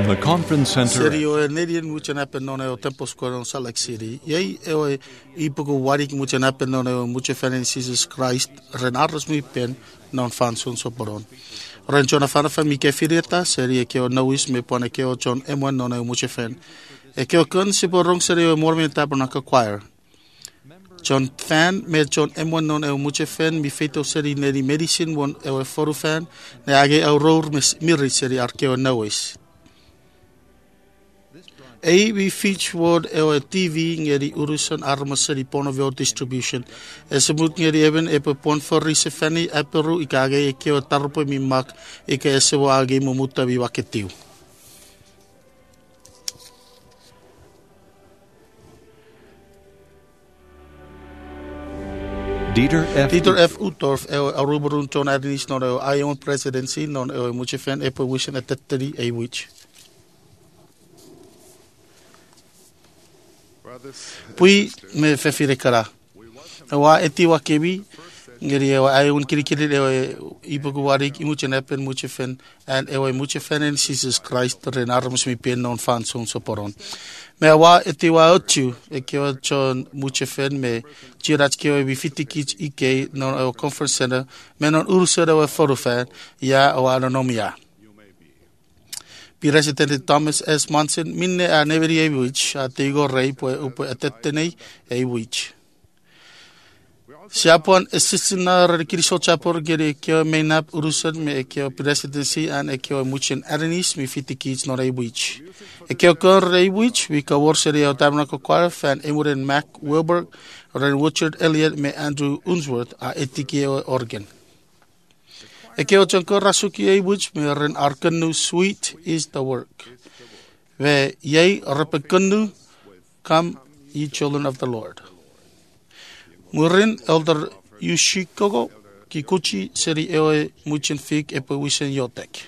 From the conference center. Seri o e nerian mucha nape none o Temple Square on Salt Lake City. Yei e o I puku wari ki mucha nape none o mucha whane Jesus Christ renaros mi pen non fansun so poron. Ren John afana fa mi ke fireta seri e ke o nauis me pone ke o John M1 none o mucha fen. E ke o kun si porong seri o Mormon Tabernacle Choir. John Fan me John M1 non e o mucha fen mi feito seri neri medicine won e o foru fan ne age au rour miri seri arke o nauis. We featured our TV ngeri urusan arma seri Pornoville distribution. Sebut ngeri even pon for risefani aperu ikage ke o tarpo mi mak ike esewa age mumuta bi waketiu. Dieter F. Utorf aruburun ton adis non o Ion presidency non o muche fan wish at 30 a which. Pui me fefire kara. Wa eti wa kebi ngeri e ai un kirikiri e ipuku wari ki muche nepen muche fen and e muche fen in Jesus Christ renarmus mi pen non fan son so poron. Me wa eti wa otu e ke o chon muche fen me jirat ke o bi fitikich ike non o conference center me non urusera wa foru fan ya o anonomia. President Thomas S. Monson minne a neveri e wich a tego rei po upo atettenei e wich. Siapon assistina rekiriso chapor gere kyo mainap urusan me kyo presidency and kyo muchen aranis mi fitikich no rei wich. Kyo kon rei wich we ka war seri o Tabernacle Choir fan Emuren Mac Wilberg Ren Richard Elliott me Andrew Unsworth a etiki organ. Ekeo chankor rasuki e which me ren arkanu sweet is the work. Ve ye repekanu come ye children of the Lord. Murin elder Yushikogo kikuchi seri ewe muchen fig epe wisen yotek.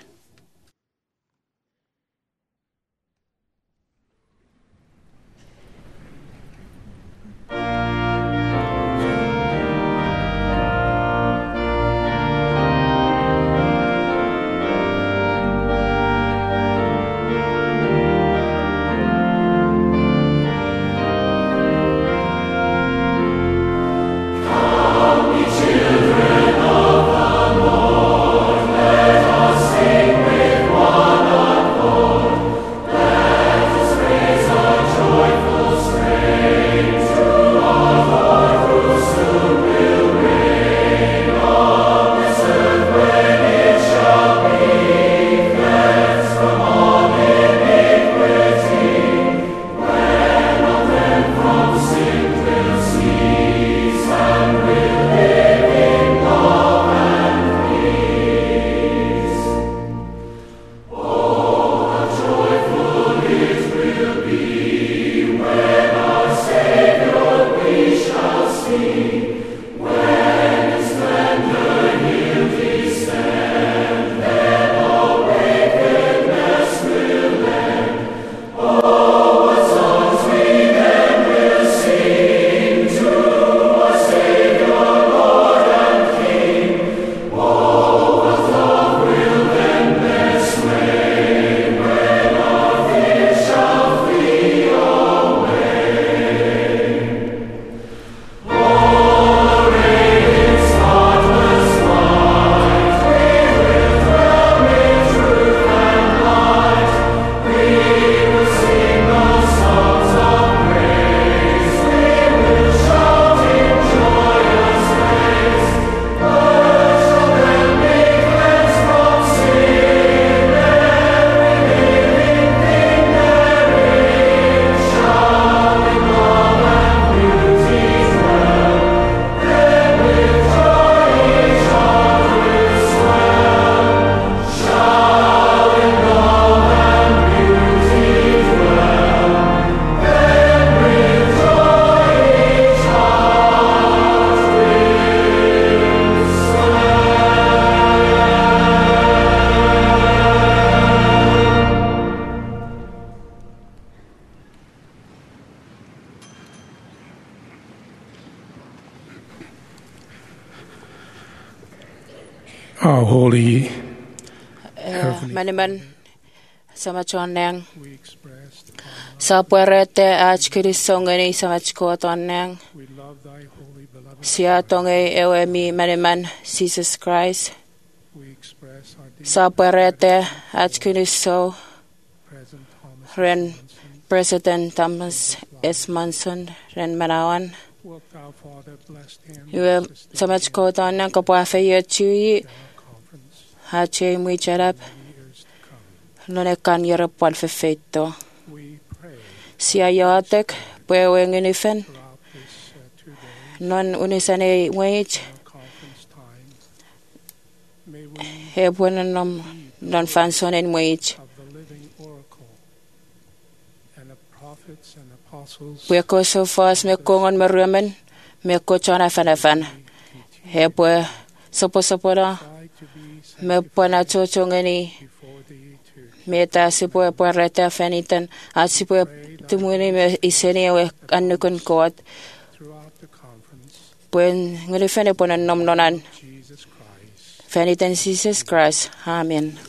Our holy Maneman samachoneng. we express the common Sa puerete ach kirisongeni samachkotoneng. we love thy holy beloved Sia tonge ewe mi maniman Jesus Christ. we express our deep Sa puerete ach kiriso present Thomas ren Manson. President Thomas S. Manson ren manawan. Wilt thou, Father, bless him Iwe samachkotoneng kapuafe yochui. our conference Hache mui charap. in the years to come. Lonekan yerapal fefeito. We pray Sia yatek puewengenifen. throughout this 2 days Non unisane wage. conference time, may we He buenanom non fansonen wage. of the living oracle and the prophets and apostles Pueko so fas me kongon merumen. Me kochona fanafan. He pue sopo-sopora. try to be Me puena chochongeni. before thee to Meta si pue puereta fenitan. At si pue tumuni me iseni we anukun koat. throughout the conference, Puen ngulifene puena nom nonan. Jesus Christ. Fenitan Jesus Christ. Amen.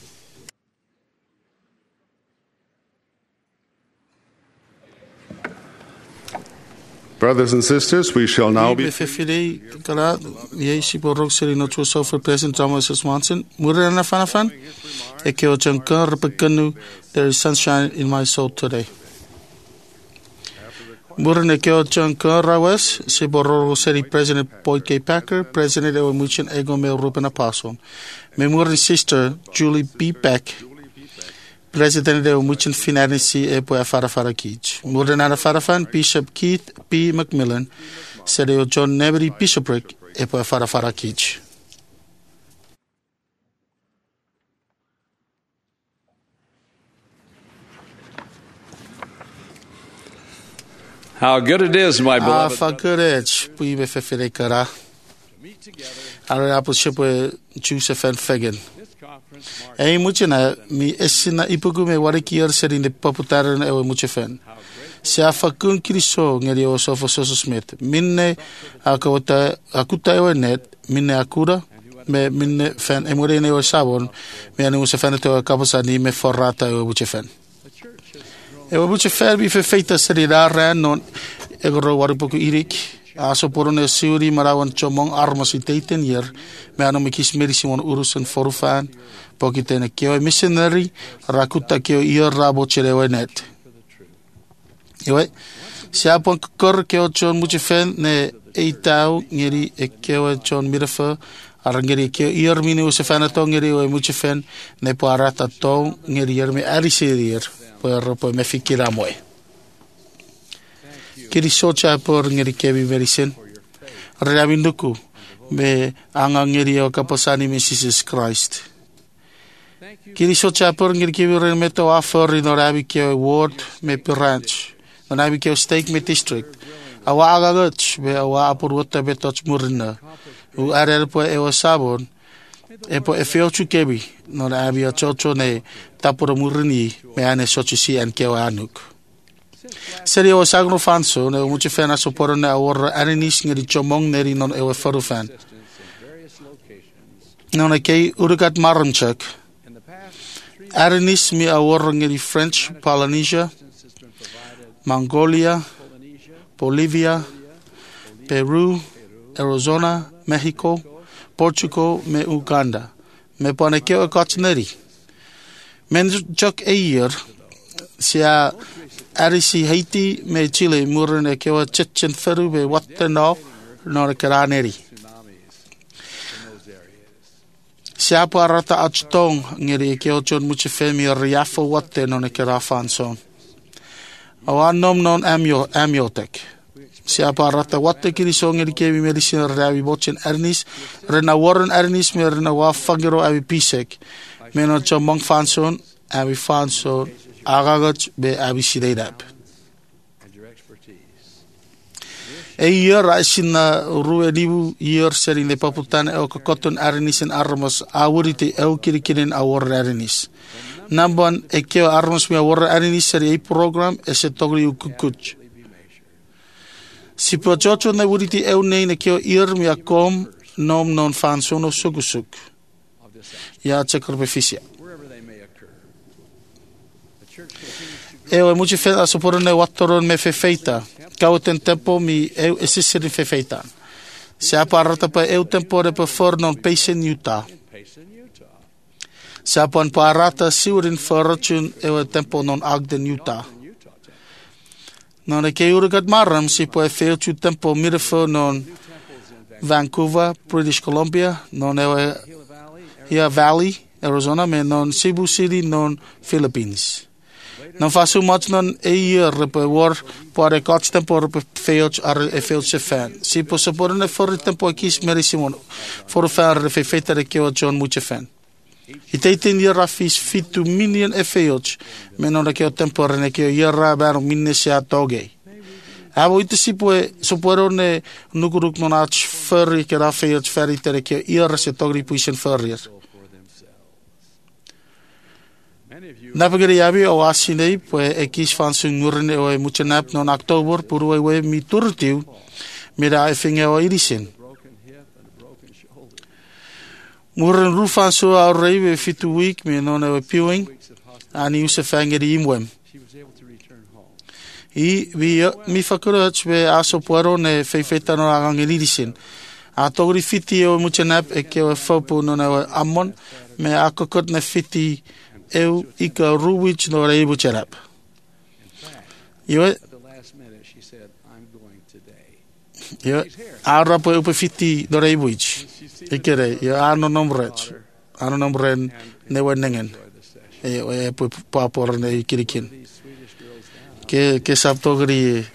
Brothers and sisters, we shall now be Be fefirei kala ye si porok seri no tu so for President Thomas S. Manson. Murana fanafan. E ke o chankar repekanu. There is sunshine in my soul today. Murane ke o chankar rawes si porok seri President Boyd K. Packer, President Ewa Muchin Ego me Ruben Apostle. Me murane sister Julie B. Beck. President Ewa Muchin Finanisi e po afara kij. Murane farafan Bishop Keith P. McMillan. Sereo John Nevery Bishopric e po afara kij. How good it is, my beloved, Fakurech, pui be fefere kara. Are apu shepo Joseph and Fagan. this conference marks Ei muchina mi esina ipugu me wariki yer seri ne paputaran ewe muchefen. Se afakun kiriso ngeri o sofo soso Smith. Minne akawata akuta ewe net, minne akura, me minne fan emurene o sabon, me anu se fan te kapasani me forrata ewe muchefen. E wa buche fer bi fe feita seri rara non e goro waripoku irik aso porone siuri marawan chomong armas i teiten yer me ano me kis merisi mon urusen forufan poki tene keo missionary rakuta keo ier rabo cherewe net iwe sia pon kor keo chon buche fen ne eitau ngeri e keo chon mirafa arangeri keo ier mini use fanato ngeri o buche fen ne po arata to ngeri yer me arisir por me fikira moe. Kiri socha por ngeri kebi verisen. Rabinduku me anga ngeri o kaposani me Jesus Christ. Kiri socha por ngeri kebi remeto afor no rabi ke ward me ranch. No rabi ke stake me district. Awa agagoch be awa apur wota be toch murna. U arer po e o sabon. E po e feo kebi no rabi o chocho ne tapura murni me ane sochi si an keo anuk. Seri o sagno fanso ne muche fena soporo ne awor aninis ngeri chomong neri non ewe faru fan. Non e kei urugat maranchak. Aninis mi awor ngeri French, Polynesia, Mongolia, Bolivia, Peru, Arizona, Mexico, Portugal, me Uganda. Me pone keo e kachneri. Men chok e year sia arisi Haiti me Chile murene kewa chichen feru be watano no karaneri sia parata achton ngeri keo chon muche femi riafo watte no karafan son awan nom non amiotek sia parata watte kiri song ngeri kevi medicine ravi bochen ernis rena warren ernis me rena wa fagiro abi pisek meno chomong fanson abi fanson agagat be abi sideidap e year asina rue dibu year seri le paputan e koton arnis en armos awurite e kirikinen awor arnis nambon e keo armos mi awor arnis seri e program e se togri ukukuch si pochocho na wurite e nei ne keo year mi akom nom non fanson of sugusuk ya checker befisia E o muche fe a soporo ne watoron me fefeita. Kau ten tempo mi eu esisirin fefeita. Se aparata pa eu tempo re pa for non Payson, Utah. Se apan parata siurin fortune eu tempo non Ogden, Utah. Non e ke uragat maram si po e feo tu tempo mirafo non Vancouver, British Columbia, non e Gila Valley, Arizona, me non Cebu City, non Philippines. Non faço much non e year pe war para coach tempo pe feoch ar e feoch se fan. Si po sapor ne for tempo aqui merisimo for fan re feita de que o John mucho fan. I te year rafis fit to million e feoch me non que o tempo re que year bar minne se atoge. Abo ite si po sapor ne nukuruk non ach fer que ra feoch ferry te que year se togri puisen ferrier. Napagari abi o asinei poe e kis van sungurne o e muchenap non October puru e mi turtiu mira e finge o irisin. Murren rufan so a rei fitu week me non e piwing ani use fangeri imwem. I mi fakurach be aso puero ne feifeta no agang irisin. A togri fiti o muchenap e ke o fopo non e amon me akokot ne fiti eu ika ruwich no reibu cherap. Yo At the last minute, she said, "I'm going today." yo ara po upe fiti no reibuich. Ikere yo ano nomrech. Ano nomren ne wenengen. E po papor ne ikirikin. Que saptogri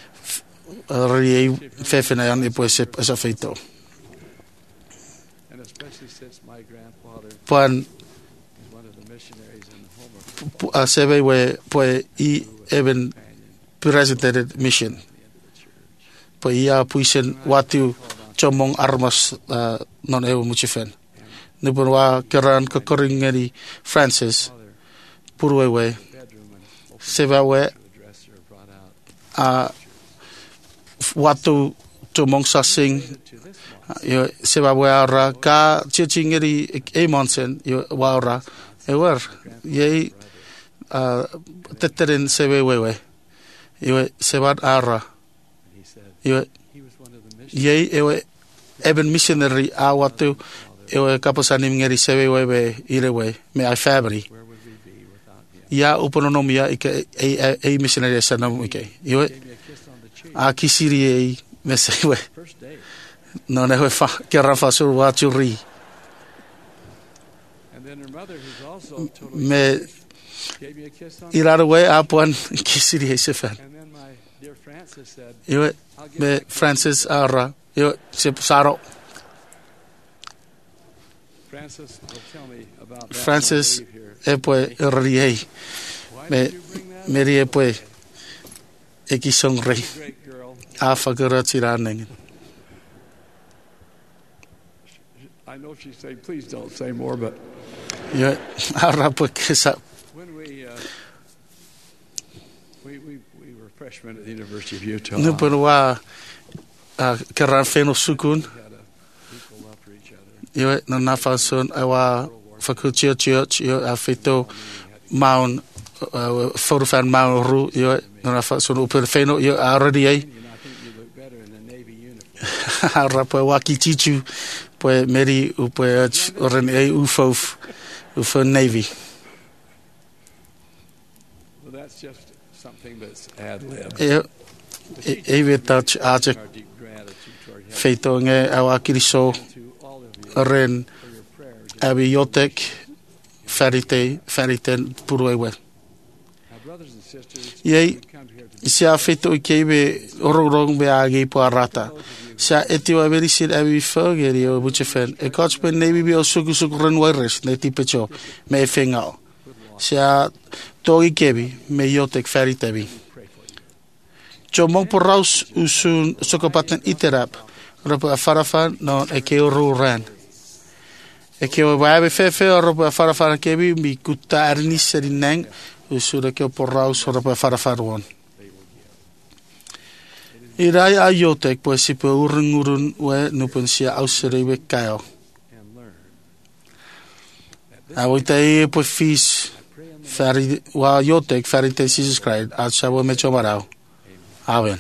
ri fefena ani po se esa feito. And especially since my grandfather Pan was one of the missionaries in Homer. a sebe we poe I even presented mission. Poe ia puisen watu chomong armas non eu muchifen. Nipun wa keran koringeri Francis purwewe sebe we watu chomong sasing yo sebe we ara ka chichingeri e monsen yo waura ewer ye teteren sebe wewe yo sebat ara yo ye ewe even missionary a watu ewe kaposanim ngeri sebe wewe irewe me I fabri ya uponomia ike e missionary sanam ike yo a kisiri e mesewe no ne fa kerra fa sur waturi And then her mother, who's also totally me gave me a kiss on irara we apuan kisiri e sefen And then my dear Francis said, yo me Francis ara yo se saro Francis will tell me about that Francis when I leave here. e poi rie Why me did you bring that? me rie poi e ki songre Great girl. a fagara tiranen I know she's saying, please don't say more, but yo ara poi kesa when we were freshmen at the University of Utah, no pun wa keran feno sukun we had a equal love for each other. yo no na fason wa fakulty church yo a feto maun forfan maun ru yo no na fason upel feno yo already And I think you look better in a Navy uniform. ara poi wa kichichu poi meri upo ren e ufof ufo navy Well, that's just something that's ad-lib. yo e vetach aje Our deep gratitude toward heaven feito nge awa kiriso to all of you ren for your prayers. abi yotek feriten puruewe Now, brothers and sisters, Yei, we've come here to sia feito kebe ororong be agi po arata sa eti wa veri sit abi fogeri o buchefen e coach ben nebi bi o suku ren wires ne tipecho me fengao sia togi kebi me yotek feritebi chomong poraus usun sokopaten iterap ropo afarafan no e ke ran e ke o vai fefe ropo afarafan kebi mi kutta arni serinang usura ke poraus ropo afarafan won Irai ayotek pues si pe urun we nupun sia ausere we kaio. and learn. Awoita e po fis Fari wa yotek fari te Jesus Christ at sa wa mecho marao. Amen.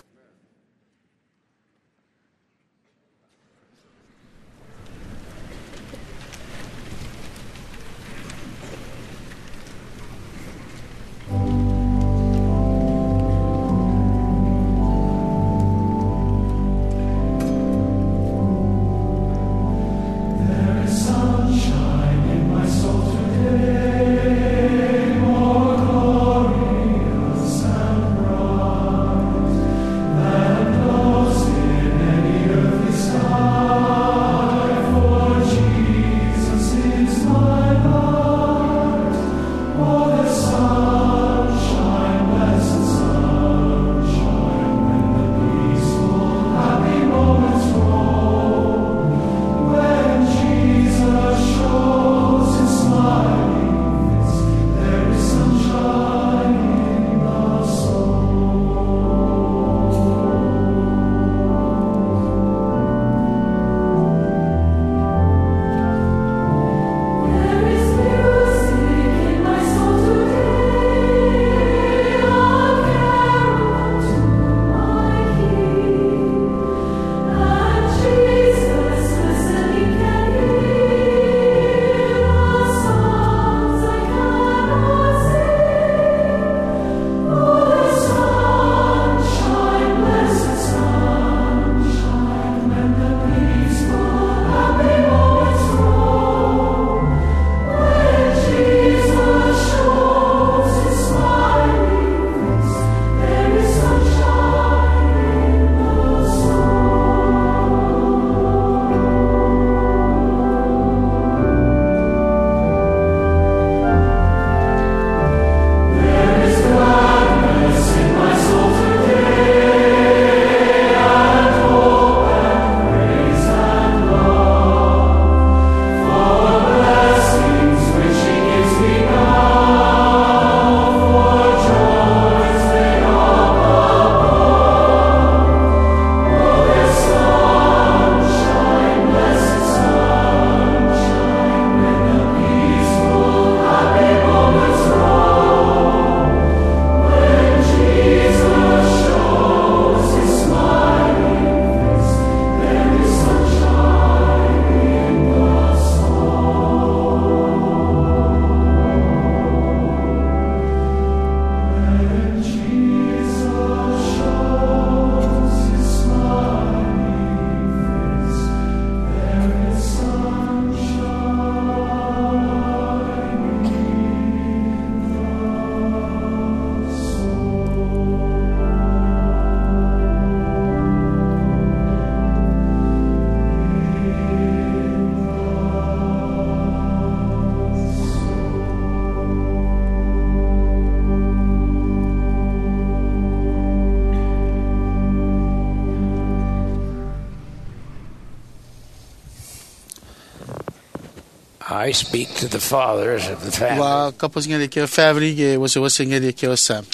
I speak to the fathers of the family. Wa kapos ngere ke family ke wase ngere ke sam.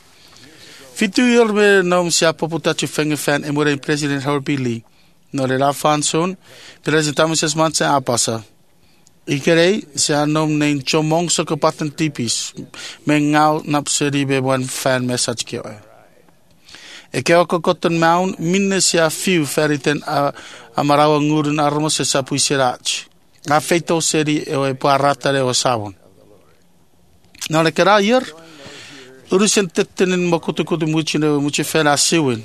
Fitu yor me nom sia poputa tu fenge fan e more president Howard B. Lee. No le la fanson presentamos es manse apasa. Ikerei sia nom nen chomong so ko patent tipis. Mengau napseri be one fan message ke. E ke o koton maun minne sia fiu feriten a marawa ngurun armos se sapu sirach. A feito seri e parata le o sabon. Na le kera yer urusen tettenen makutu kutu muchine muche fela siwen.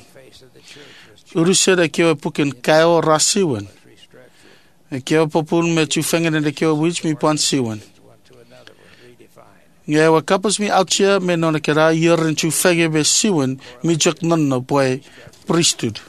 Urusere ke o puken kao rasiwen. E ke o popun me tu fengene de ke o wich mi pan siwen. Nge wa kapos mi outshare me no le kera yer en tu fege be siwen mi jok nonno boy priesthood.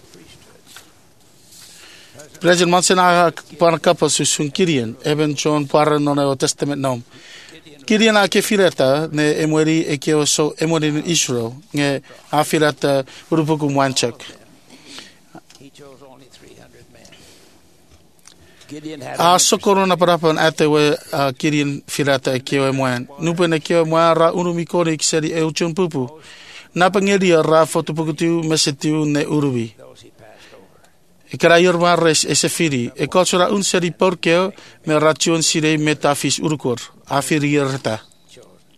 President Mansena para kapos sun Kirian even John para no Old Testament nom. Kirian a ke fileta ne emori e ke so emori in Israel nge a fileta urupuku mwanchak. He chose only 300 men. Gideon had A socorro na para pan ate we Kirian fileta e ke o mwan. Nupe ne ke o mwan ra urumi kore ki seri e uchun pupu. Na pangeri ra fotopukutu mesetiu ne urubi. E kara yorma res e sefiri. E cultura un seri porkeo me ration sirei metafis urukor. Afiri reta.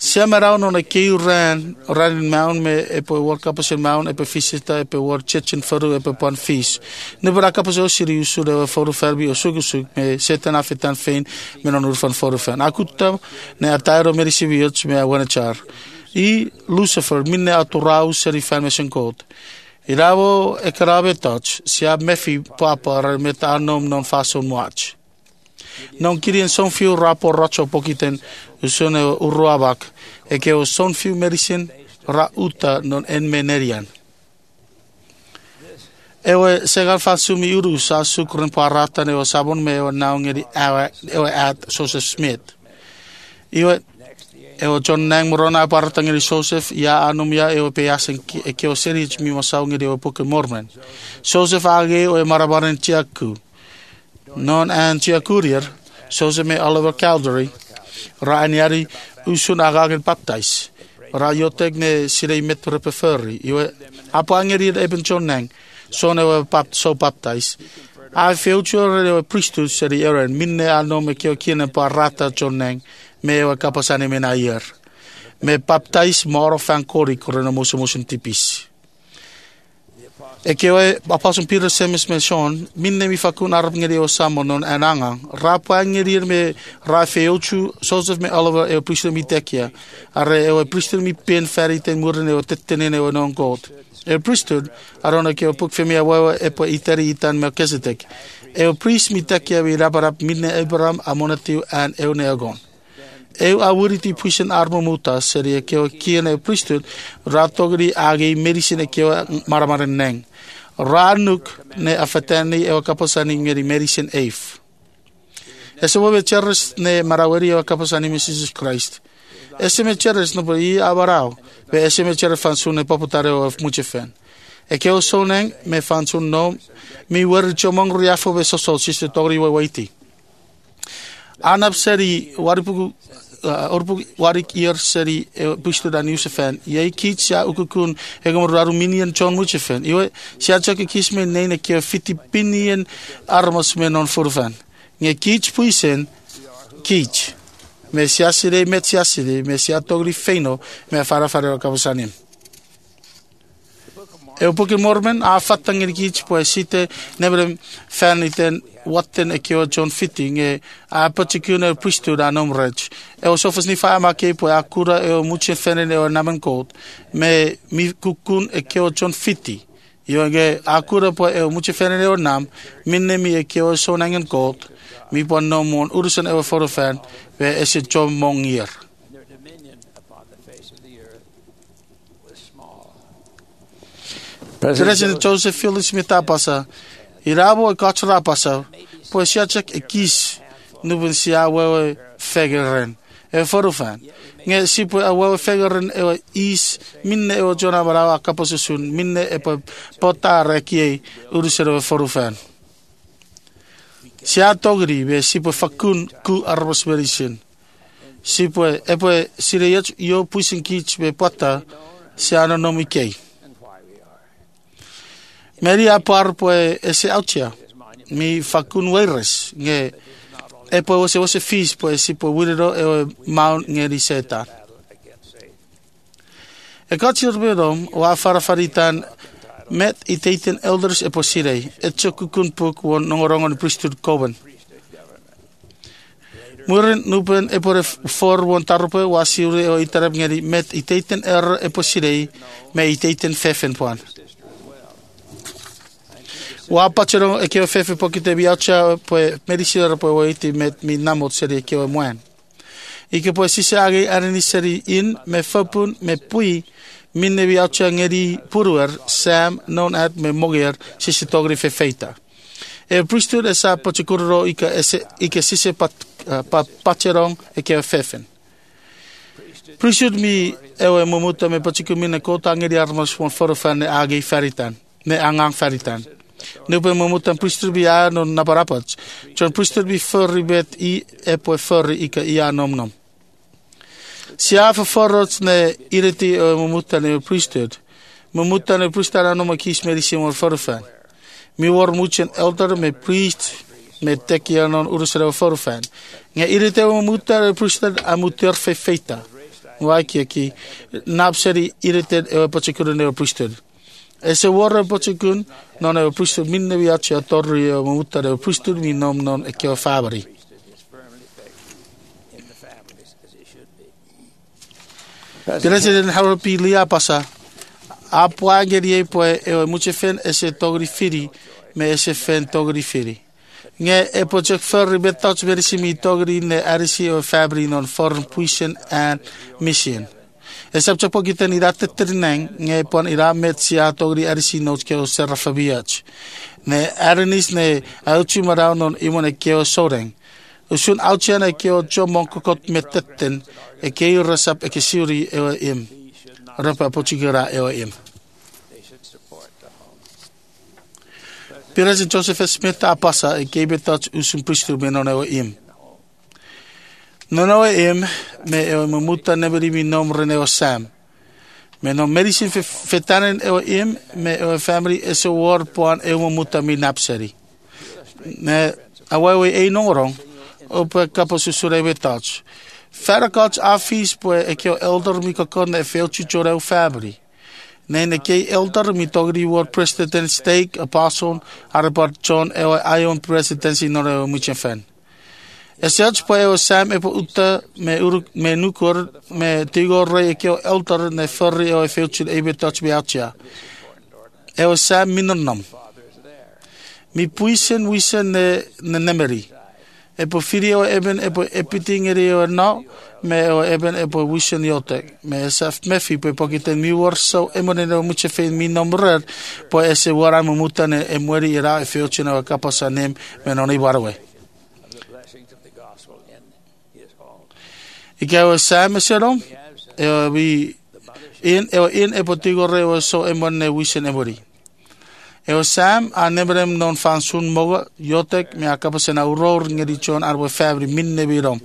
Sia me rau no na kei ran maun me e po war kapase maun e pe fisita e pe war chechen faru e pe pan fis. Ne bra kapase o siri usu de foru ferbi o sugu me setan afetan fein me non urfan foru fan. Akuta ne atairo merisi wiots me a wanachar. I Lucifer minne aturau seri fan me senkot. I ravo e karabe touch sia mefi papa ra me ta nom non fason watch. Non kirien son fiu rapo rocho pokiten usone uruabak e ke o son fiu medicine ra uta non en menerian. Ewe segal fatsumi uru sa sukren parata ne o sabon me o naungeri ewe at Joseph Smith. Ewe John Nang morona parata ngeri Joseph ya anum ya ewe peasen e ke o serich mi mosau ngeri o poke mormen. Joseph age o e marabaran tiaku. Non an tia courier, Joseph me Oliver Caldery, ra aniari usun agagen baptise, ra yotek ne sirei metre preferi, iwe apo angeri eben John Nang, so ne so baptise. I future priesthood seri eren minne ano me kio kine parata John Nang, me ewa kapasane me na ier. Me baptise moro fan kori korena mosun tipis. E ke oe Apostle Peter semis me Sean, minne mi fakun arap ngeri o samonon ananga, rapa ngeri me Rafaelchu, Joseph me Oliver e priester mi tekia, are e priester mi pen ferry ten muren e tetene o non god. E priester, arona ke o puk femia wawa e po iteri itan Melchizedek. E priest mi tekia vi raparap minne Abraham amonatiu an eoneagon. Eu awuriti puisen armo muta seri ke o kiene priesthood ratogri age medicine ke o maramaren neng. Ranuk ne afetani e o kaposani ngeri medicine eif. Ese wo cheres ne maraweri o kaposani Jesus Christ. Ese me cheres no boi abarao. Be ese me cheres fansun ne poputare o muche fan. E ke o soneng me fansun no mi wer chomong riafo be sosol siste tori we waiti. Anap seri waripuku orpu warik ier seri pushtu da Yusufan ye kits ya ukukun hegom Aruminian John Muchefan iwe sia chake kisme nene ke Filipinian armos men on forvan nge kits puisen kits me sia sire met sia sire me sia togri feino me fara kabusanim e poke mormen a fatang nge kits po site never fan iten watten e kio John fitting e a particular priesthood anom rich e o sofas ni fa ma ke po akura e o muche fenen e o namen code me mi kukun e kio John fiti io ge akura po e o muche fenen e o nam minne mi e kio so nangen code mi po no mon urusen e o forofan we es it John mongier President Joseph Phillips mitapasa Irabo e kachra pasa, po sia check e kis nubun sia wewe fegeren e forufan. Nge si po a wewe fegeren e is minne e o jona barawa kaposusun minne e po potare kie urusero e forufan. Sia togri be si po fakun ku arbos verishin. Si po e po sireyach yo pusin kich be pota sia no nomikei. Meri apar po ese autia mi fakun weres nge e po se fis po si po wirero e maun nge riseta e kachir bedom wa farafaritan met itaten elders e po sirei e chokukun puk won nongorongon priesthood koben muren nupen e po for won tarpe wa siure o itarab nge met itaten e po sirei me itaten fefen puan Wa pachero e ke fefe pokite biacha po medicina po waiti met mi namot seri ke moan. Ike po sise age arani seri in me fapun me pui minne biacha ngeri puruer Sam non at me moger sise togri feita. E priesthood esa pachikuro ike sise pacherong e ke fefen. Priesthood mi ewe momuta me pachikumine kota ngeri armas von forfan age feritan me angang feritan. Nupe mamutan priester bi no naparapats. John priester bi furry bet I e po furry ika ia nom. Sia forrots ne iriti mamutan e priesthood. Mamutan e priester anoma kis medicine or forfan. Mi war muchen elder me priest me tekia non urusero forfan. Nga irite mamutan e priester amuter feita. Wai ki napseri irritated e pochikun ne priesthood. E se wara pochikun non e priesthood minne vi achi atorri e muta e priesthood mi nom non e ke fabri. President Haropi lia pasa a poangeri e poe e muche fen e se togri firi me e se fen togri firi. Nge e project for betats very simi togri ne arisi o fabri non foreign puisen and mission. E sabcha po kita ni date trineng nge pon ira metsia togri arisi notes ke o serrafabiach. Ne aranis ne auchi marau non imone ke o soreng. Usun auchi na ke o jomon kokot metetten e ke rasap e ke suri e o im. Rapa pochigera e o im. President Joseph Smith a pasa e kebe touch usum priesthood me non e o im. Non o im me e o mamuta neberi mi nom rene o Sam. Me no medicine fetanen e o im me e o family e so war poan e o mamuta mi napseri. Ne awawe e nongorong o pe kapo susurebe touch. Farakats afis poe e ke o elder mi kakon e feeltje chore o family. Ne ke elder mi togri war president stake apostle arabat John e ion presidency no e muchen fan. E search poe o Sam e po uta me nukor me tigor e ke o elder ne ferri e feeltje e touch be outja. E o Sam minonam. Mi puisen wisen ne nemeri. E po firi o eben e po epitingeri o no me o eben e po wisen yotek me saf mefi po pokiten mi war so emone no muche fe mi nombrer po ese wara mutane e mueri era e feoche no kapasa nem me no ni warwe ike o Sam serom e vi in e po tigore o so emone wisen emori. E o Sam a nebrem non fansun moga yotek me akapa sena uror ngeri chon arbo fabri minne birom.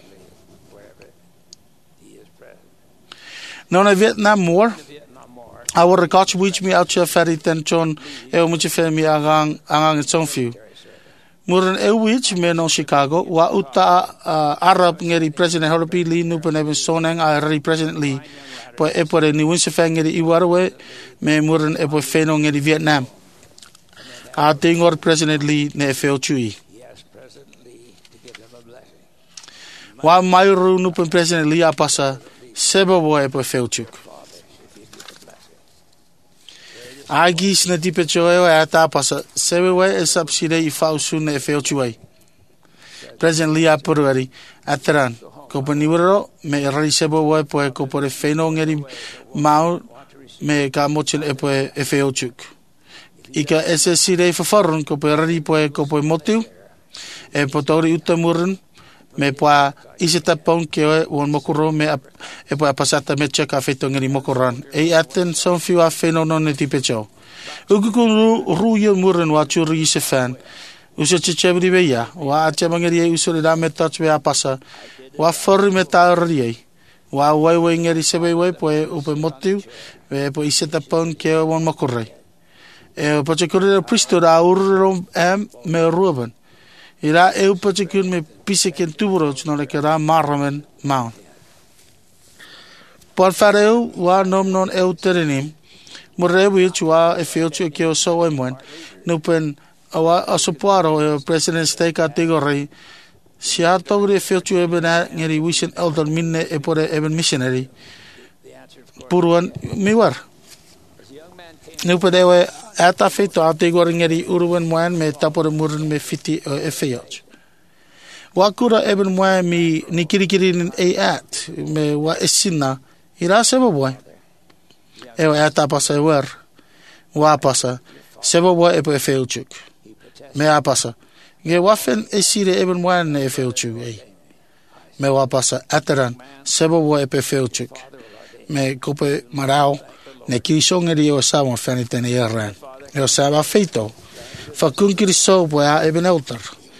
Non e Vietnam War a war coach which me out cha ferry ten chon e o muche fe mi agang Songfiu. Muren e which me no Chicago wa uta Arab ngeri President Haropi Lee nupen even sonang a President Lee po e por ni winse fangeri iwarwe me muren e po feno ngeri Vietnam. A tingor President Lee ne feo chui. Wa mairu nupen President Lee a pasa sebo boe po feo chuk. Agis na tipe choe e ata pasa sebo boe e subside I fausu ne feo chui. President Lee a puruari atran. Kopa niwero me rari sebo boe po e kopore feno ngeri mau me ka mochen e po e feo chuk. Ika ese sirei fafarun ko pe rari po motiu e potori utamurun me pa iseta pon ke won mokoro me e pa pasata me cheka feto ngeri mokoran e aten son fiu a fenono ne tipecho ugu ruye murun wa churi se fan uso chebri beya wa chemangeri uso da me touch be pasa wa for me ta ri wa wai ngeri se be po upe motiu e po iseta pon ke won mokorai. E particular priesthood a urro me ruben. Ira e particular me piseken tuburoch no le kera marramen maun. Por fareu wa nom non euterenim. Morewich wa e feocho ke o so emwen. Nupen awa asoparo e president stake category. Sia togre feocho ebena ngeri wisen elder minne e por even missionary. Puruan miwar. Nupedewe ata feito ate goringeri uruen moan me tapore murun me fiti e feoch. Wakura eben moan mi nikirikiri e at me wa esina ira sebo boy. E ata pasa wer wa pasa sebo boy e feochuk. Me a pasa. Ge wafen esire eben moan e feochuk e. Me wa pasa ataran sebo boy e feochuk. Me kope marao ne kisongeri o sawa faniten e ran. Eu saba feito. Fakun kiriso boa eben elder.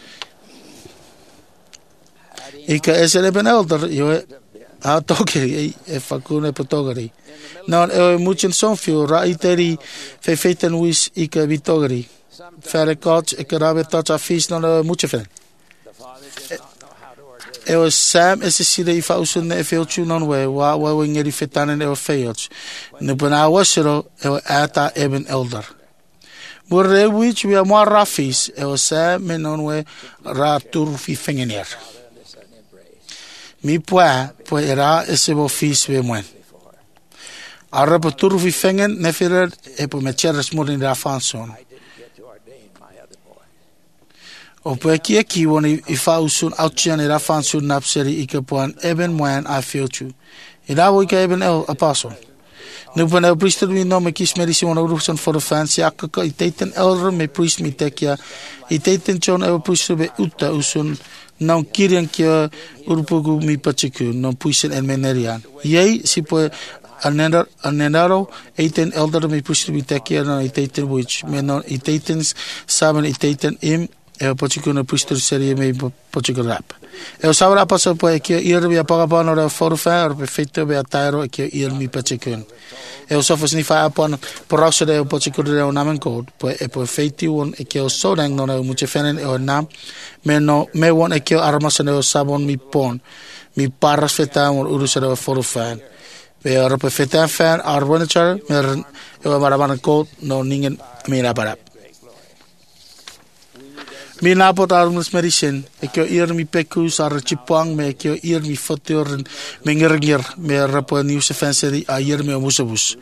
Ika ese eben elder yo a tokeri e fakun e potogeri. Non e muchen sonfiu raiteri fe feiten wis ika vitogeri. Fere coach e karabe touch a feast non muche fen. e o Sam e se sire I whausun ne e whiotu non we, wa ngeri whetane e o whiotu. Nupana wasero e o ata Eben Elder. Mure which we are more rafis e o Sam me non we ra turu fi whengener. Mi poa era e se bo fis we mwen. Arra po turu fi whengen ne whirer e po me cheras murin ra whanson. O pe kia ki woni I whausun autian I ra whansun napseri I ka puan Eben mwen a whiotu. I ra woi ka Eben el apostle. Nupan el priester mi no me kis merisi wana urusan for the fans ya kaka I teiten elder me priest mi tekia I teiten chon el priester be uta usun non kirian kia urupugu mi pachiku non puisen en menerian. Yei si po anenaro eiten elder me priester mi tekia non I teiten which me non I teiten saben I teiten im e pachiku no priester serie me pachiku rap. E sabra pasa po e kia ir via pagapa no for fa or perfecto be atairo e kia ir mi pachiku. E sofas ni fa upon porausa de pachiku de namen code po e perfeiti won e kia sodang no muche fenen e nam me won e kia armasa ne sabon mi pon mi paras feta or urusa de for fa be or perfecta fan arbonichar me e maraban code no ningen me na para mi na pot armus medicine e kio ir mi pekus ar chipang me kio ir mi fotor me ngir me rapo news offensive a ir me musabus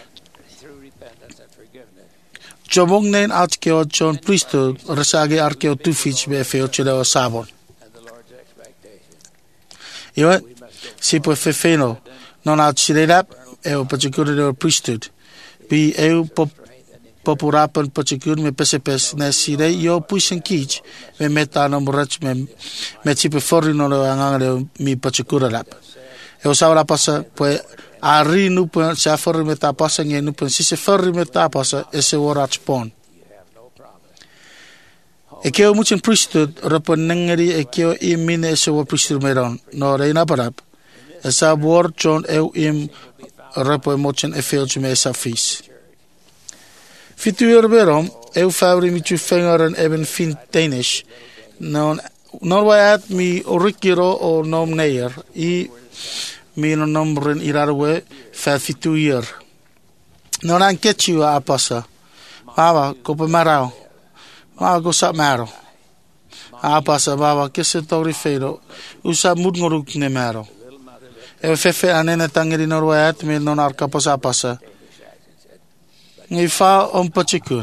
jomong nen at kio John Priester rasage ar kio tu fich be feo chelo sabon io si po fefeno non at chirelap e o particular priesthood bi eu popurapan pachikur me pesepes na sire yo puisen kich me meta no morach me chipe forri no angangre mi pachikura lap e o saura pasa pues ari nu pa sa forri meta pasa nge nu pa si se forri meta pasa ese warach pon e keo muchen priesthood rapon nangeri e keo I mine ese war priesthood meron no reina parap e sa war John eu im rapo muchen e feels me sa fis Fitu berom eu favori mi tu fengaren eben fin Danish non waat mi orikiro o nom neer I mi no nombren irarwe fa fitu year non anche ci a passa baba copa marao ma go sa maro a passa baba che se tori feiro usa mut ngoruk ne maro e fefe anena tangeri norwaat mi non arka passa Ngi fa pachikun.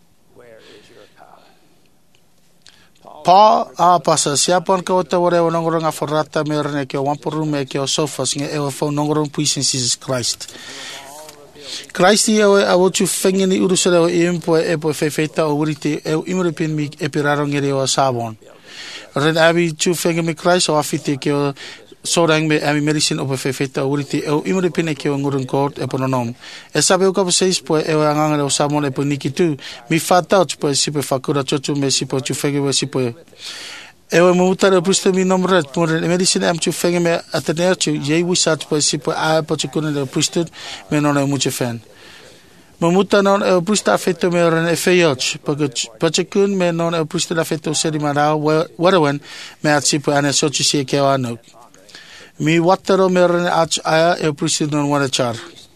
Pa a pasa siapon ka ota wore nongorong aforrata merne ke wampuru me ke sofas nge e fo nongorong puisen Jesus Christ. Christ e a wotu fengeni urusere o impo e po fefeta o urite e imrepin mi e piraro ngere o sabon. Ren abi tu fengemi Christ o afite ke sorang me ami medicine o fefeta uriti e imrepin e ke ngurun court e pononom. E sabe o kapseis po e anganga o sabon e po nikitu mi fata po sipe fakura chochu me sipo tu fengemi sipo e mutar o pusto mi nombre por medicine am tu fengemi atener tu ye wisat po sipo a po chikuna de pusto me non è mucho fan. Mamuta non è pusto affetto me ren e feyoch porque pachikun me non è pusto affetto seri mara warawen me atsipo ane sochi si ke ano. Mi watero me ren ach aya e pusto non wana char.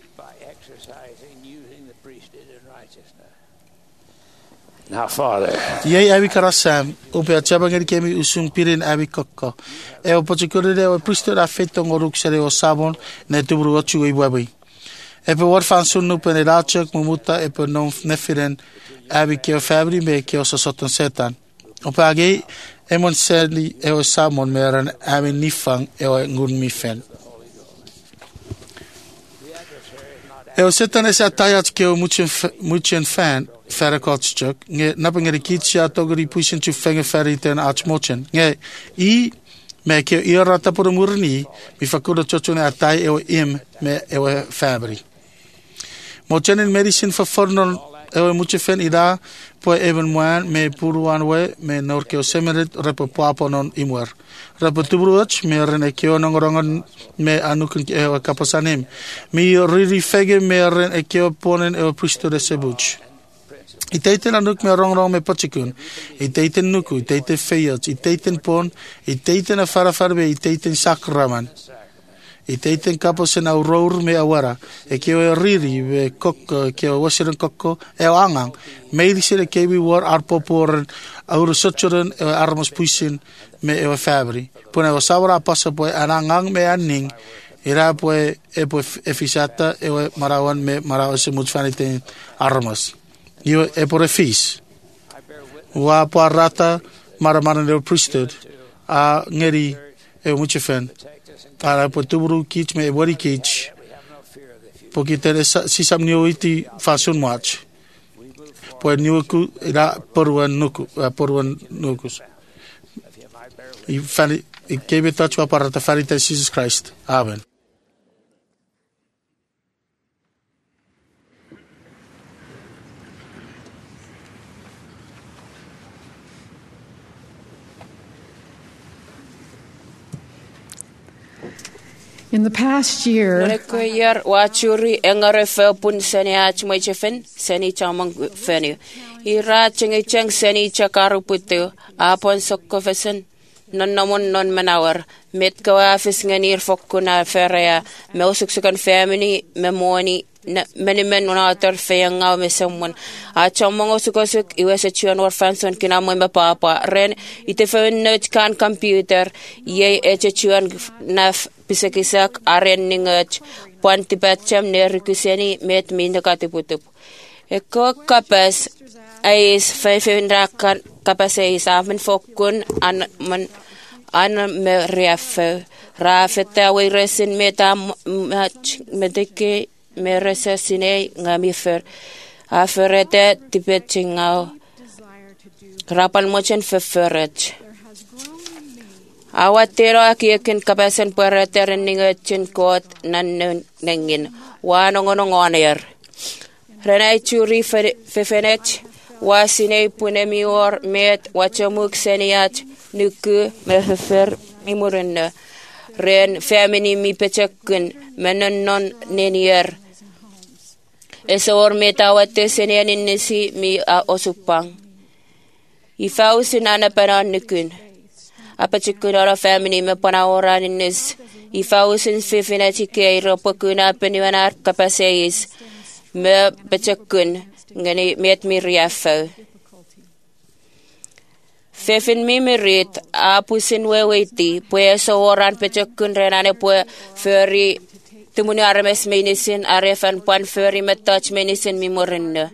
Now, Father, Ye abi karasam upe achabangeri kemi usung pirin abi kokko. E o pachikun de o pusto affetto ngoruk sere o sabon ne tubru ochu ibabi. E per war fan sunnu per rachak mumuta e per non nefiren abi ke fabri me ke so soton setan o pagi e mon serli e o samon meran abi nifang e o ngun mi fen e o setan esa tayat ke o muchen fan ferakotschuk nge napengeri kitcha togri puisen tu fenge feriten achmochen nge I me ke irata por murni mi fakuro chochone atai e o im me e o fabri Mochen medicine for fornon e mucho fen ida po even one me puruan we me norke o semerit repo papo non imwer repo tubruch me rene ke nongorongon me anukun e kapasanim mi riri fege me ren e ke ponen e pusto de sebuch I teiten anuk me rong me pachikun. I teiten nuku, I teiten feyot, I teiten pon, I teiten a farafarbe, I teiten sakraman. I teiten kapos en au rour me awara. E keo e riri, e koko, keo wasiran koko, e o angang. Meiri sere kebi war arpoporen, auru sochoren, e armas puisin, me e o fabri. Puna o sawara pasa poe anangang me aning, ira poe e poe e fisata, e o marawan me marawan se mutfanite armas. Io e por fis. Wa po rata maramana de priesthood a ngeri e muchefen. Ara po tubru kich me wari kich. Porque ter si sam new iti fashion watch. Po new ku ira porwan nukus. I fali I gave it touch wa para ta fali Jesus Christ. Amen. In the past year, Nrekuyar wachuri engare felpun seni achmoichefen seni chamang feni. Ira cheng seni chakaru putu apon sokkofesen non namon non manawar met kawa fis nganir fokkuna ferea me usuksukan family memoni many men on outer fayang ngaw me someone a chamong usukosuk iwese chuan war fanson kina mo me papa ren ite fen note kan computer ye eche chuan naf pisekisak aren ningat pantipatcham nerikuseni met mindakatiputup eko kapas ais fefenrakan kapas ais amen fokkun an me refe rafeta we resin meta match medike me resesine ngamifer aferete tipetchingao rapan mochen feferet awatero akieken kapasen puereter ningechin kot nan nengin wanongononger renai churi fefenech wasine punemior met wachamuk seniat nuku mefer mimuren ren family mi pechekun menon nenier esor metawate senian nisi mi osupang ifausin ana panan nukun apachikura family me panaoran nis ifausin fifinachi ke ropakuna peniwanar kapaseis me pechekun ngani met mi riafo Fefin mimirit apusin weweti pues oran pechekun renane pue feri timuni armes menisin arefan pan feri metach menisin mimorinde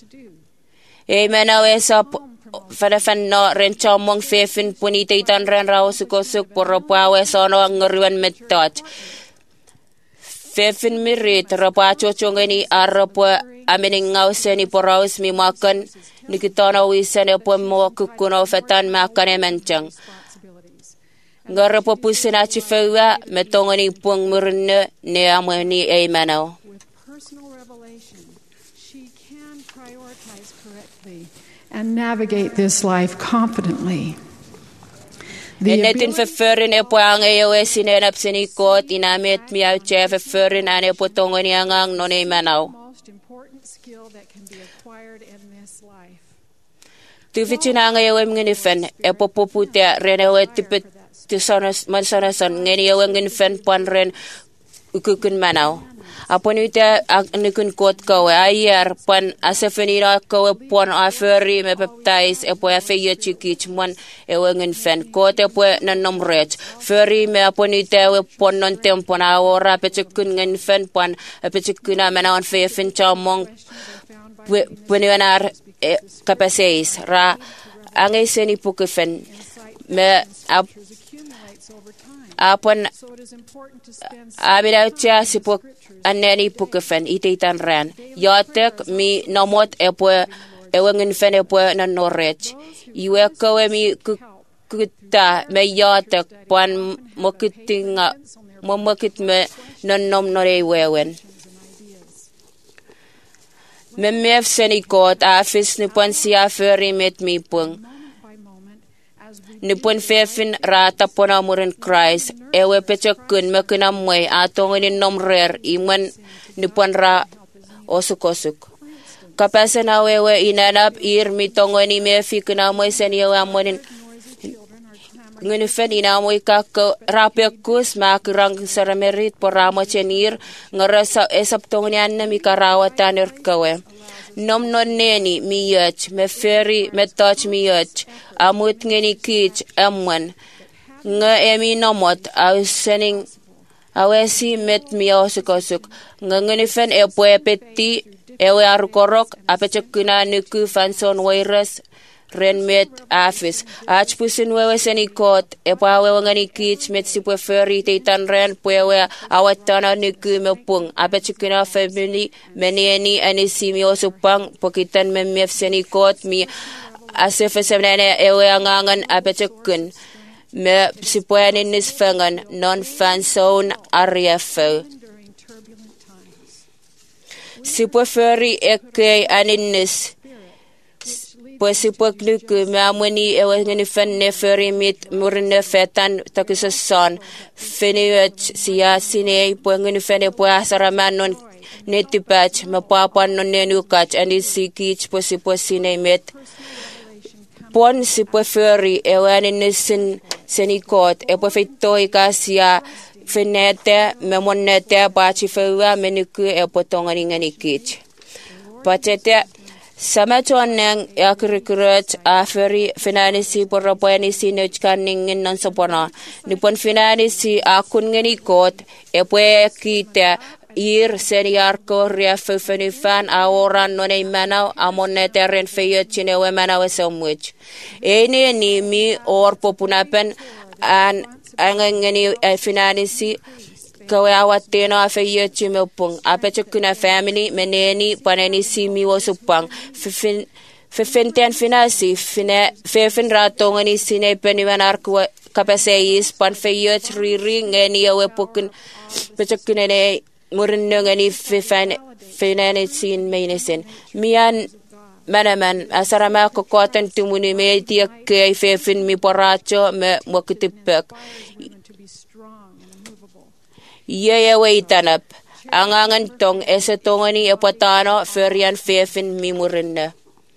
Amen awesa fadafan no ren chamong fefin punite itan ren rausukosuk poropa awesa no ngeriwan metach Fefin mirit rapa chochongeni arapa ameningaw seni poraus mi makan nikitana wisene po mo kukuno fetan makane menchang ngarapo pusina chifewa metongani pong murne ne amani aimano with personal revelation, she can prioritize correctly and navigate this life confidently. Netin feferin e poang e yo sinenap sinikot inamet mi au che feferin ane potongani angang no ne manao Most important skill that can be acquired in this life. Tu fichina nga yo ngini fen e popopute renewe tipet tisonas mansanasan ngeni yo ngini fen pan ren ukukun manao aponite nikun kot kawe ayer pan asefenira kawe pon aferi me peptais e po afeyo chikich mon e ngin fen kot e po nanom rech feri me aponite we pon non tempo na ora pechikun ngin fen pan pechikuna menaon fe fen chamong punenar kapaseis ra angay seni pukufen me apon abida cha sipok aneni pukufen ititan ran yotek mi nomot epo ewengin fen epo na norech iwe kawe mi kuta me yotek pan mokitinga momokit me nanom nore wewen Memef senikot afis nipon siya feri met mi pung nipon fefin rata pona muren Christ ewe pechakun mekunamwe atongin nomrer iman nipon ra osukosuk kapasan awewe inanap mitongoni me fikna mo seni amonin ngunifen inamoy kako rapekus makrang saramerit poramo chenir ngarasa esaptong niyan na mikarawatan erkawe nomnon neni miyach me feri me touch miyach amut ngeni kich amwan nga emi nomot ausening awesi met miyasikosuk nga ngunifen epoepeti ewe arukorok apechekuna nuku fanson virus renmet afis achpusin wewe senikot epawe wangani kich met sipwe feri teitan ren pwewe awatana nuku mepung apechekuna family menieni anisimi osupang pokitan memef senikot mi asefesemnene ewe angangan apechekun me sipwe ninis fengan non fanson ariefo sipwe feri eke aninis pues sipwe nuku me amweni ewe ngani fenne feri mit murne fetan takisasan feniwech siya sine pwe ngani fenne pwe asaramanon netipach mapapan non nenukach anisikich pues sipwe sine met pon sipwe feri ewe aninisin senikot epo feitoi kasia fenete memonete bachi fewa menuku epo tongaringani kich patete samachoneng yakrikrut aferi finanisi poropoyanisi nechkaningin non sopona nipon finanisi akun ngani kot epo kite ir seniarko riafu fenifan aoran nonei manau amonete ren feyo chinewe manau esomwich eni ni mi or popunapen an angangani finanisi kawe awateno afeyo chimepung apechukuna family meneni paneni simi wasupang fefenten finasi fefen ratongani sine peniwan arku kapaseis pan feyo riri ngeni awe pukun pechukune murnnungani financing meinisin mian manaman asarama kokotan tumuni me tiak fefin mi poracho me mokitipek ye weitanap angangan tong esetongani epatano ferian fefin mi murinna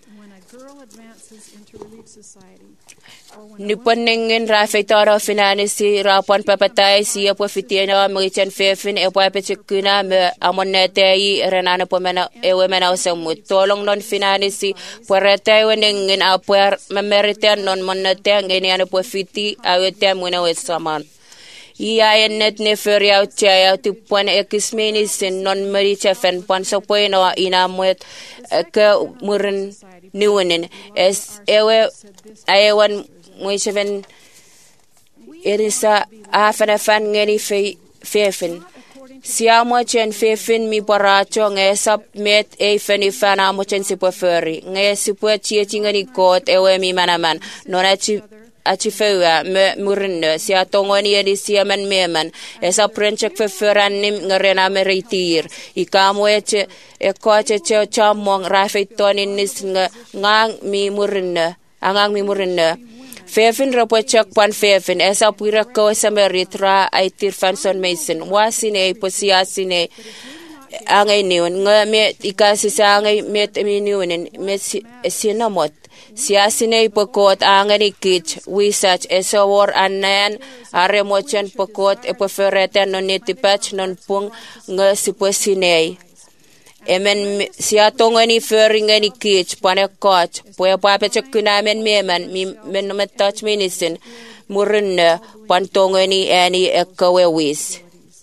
niponengin rafetaro finanisi rapon papatay siya po fitiena mangichan fefin epo apechekuna me amonetei renana po mena ewe mena usamut tolong non finanisi porete wenengin apuer memeriten non monete ngeni ano po fiti awete muna wesaman iya enet ne feria uchaya tipon ekismenisin non merichefen pon sopoino inamuet ke murin niwenen es ewe ayewan Moiseven erisa afan ngeni fefin sia mochen fefin mi paracho ngesap met feni fana mochen sipoferi ngesipwe chieti ngani kot ewe mi manaman nonachi achifewa me murne sia tongoni erisia man meman esa prenchek feferan nim ngarena meritir ikamweche ekoche che chamong rafetonin nis ngang mi murne angang mi murne fefin rapochak pan fefin esa pira ko sameritra aitir fanson mason wasine posiasine angay niun nga me ikasi sa angay met niunen met sinamot siasine pokot angani kich wisach esawor anan aremochan pokot epofereten non netipach non pung nga siposine emen siatongani feringani kich panekot poya papechekuna men meman men touch minisin murne pantongani ani ekawewis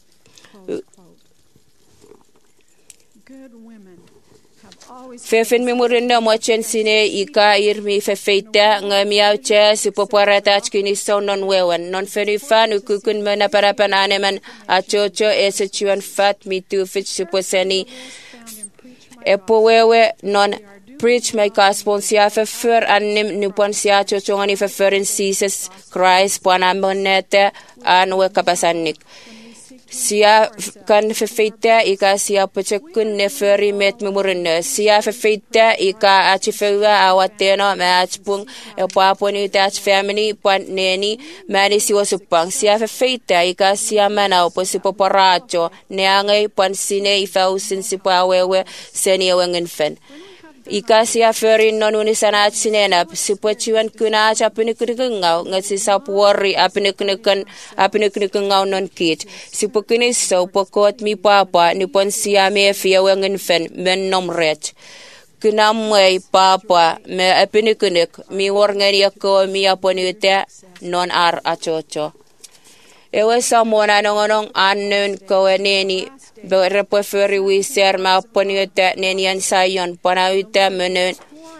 fefen mi murne mochen sine ika irmi fefeita ngamiauche sipoparata chkini sonon wewan non ferifan ukukun mena para pananeman achocho esechuan fat mi tu fich siposeni epo wewe non preach my gospel sia fefer anim nupon sia chochongani feferin Jesus Christ panamonete anwe kapasanik sia kan fefeita ika sia pechekun neferi met memurne sia fefeita ika achifewa awateno matchpung epaponi touch family pan neni mani siwa supang sia fefeita ika sia mana posipoporacho neangai pan sine ifausin sipawewe seni wengen fen Ikasi aferi non unisana sinenap sipachuan kuna chapinikungau ngasi sapwari apinikungau non kit sipukini so pokot mi papa nipon siame fiawangin fen men nomret kuna mwai papa me apinikunik mi warngani ako mi aponite non ar achocho ewe samona nongonong annun koweneni Berepo feri wiser ma ponite nenian sayon panawite menen.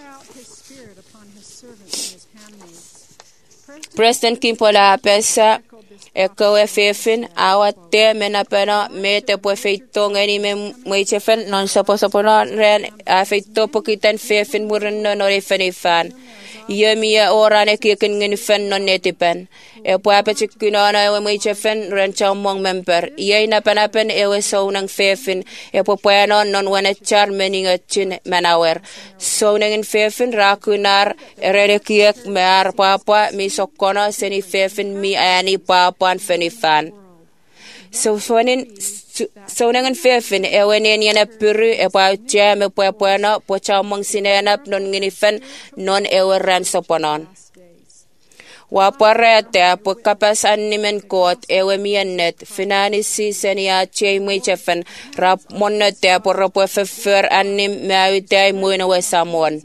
President Kimpola pesa ekowe fefin awate menapena mete po feito ngani me mwechefen non sapo ren a feito pokitan fefin muren no refenifan. Yemia orane kiken ngani fen non netipen. E po apechikino na ewe mwechefen ren chamong member. Ye na panapen ewe so nang fefin e po poeno non wane char meninga chin menawer. So nang fefin rakunar erede kiek mear papa mi sokono seni fefin mi ani papa an fenifan. So nangan fefin ewe neniana puru e pa jam e po poeno po chamong sinenap non nginifen non ewe ran soponon. Waparete po kapas animen kot ewe miennet finanisi senia che mwechefen rap monete po rapo fefer anim meawite muino we samon.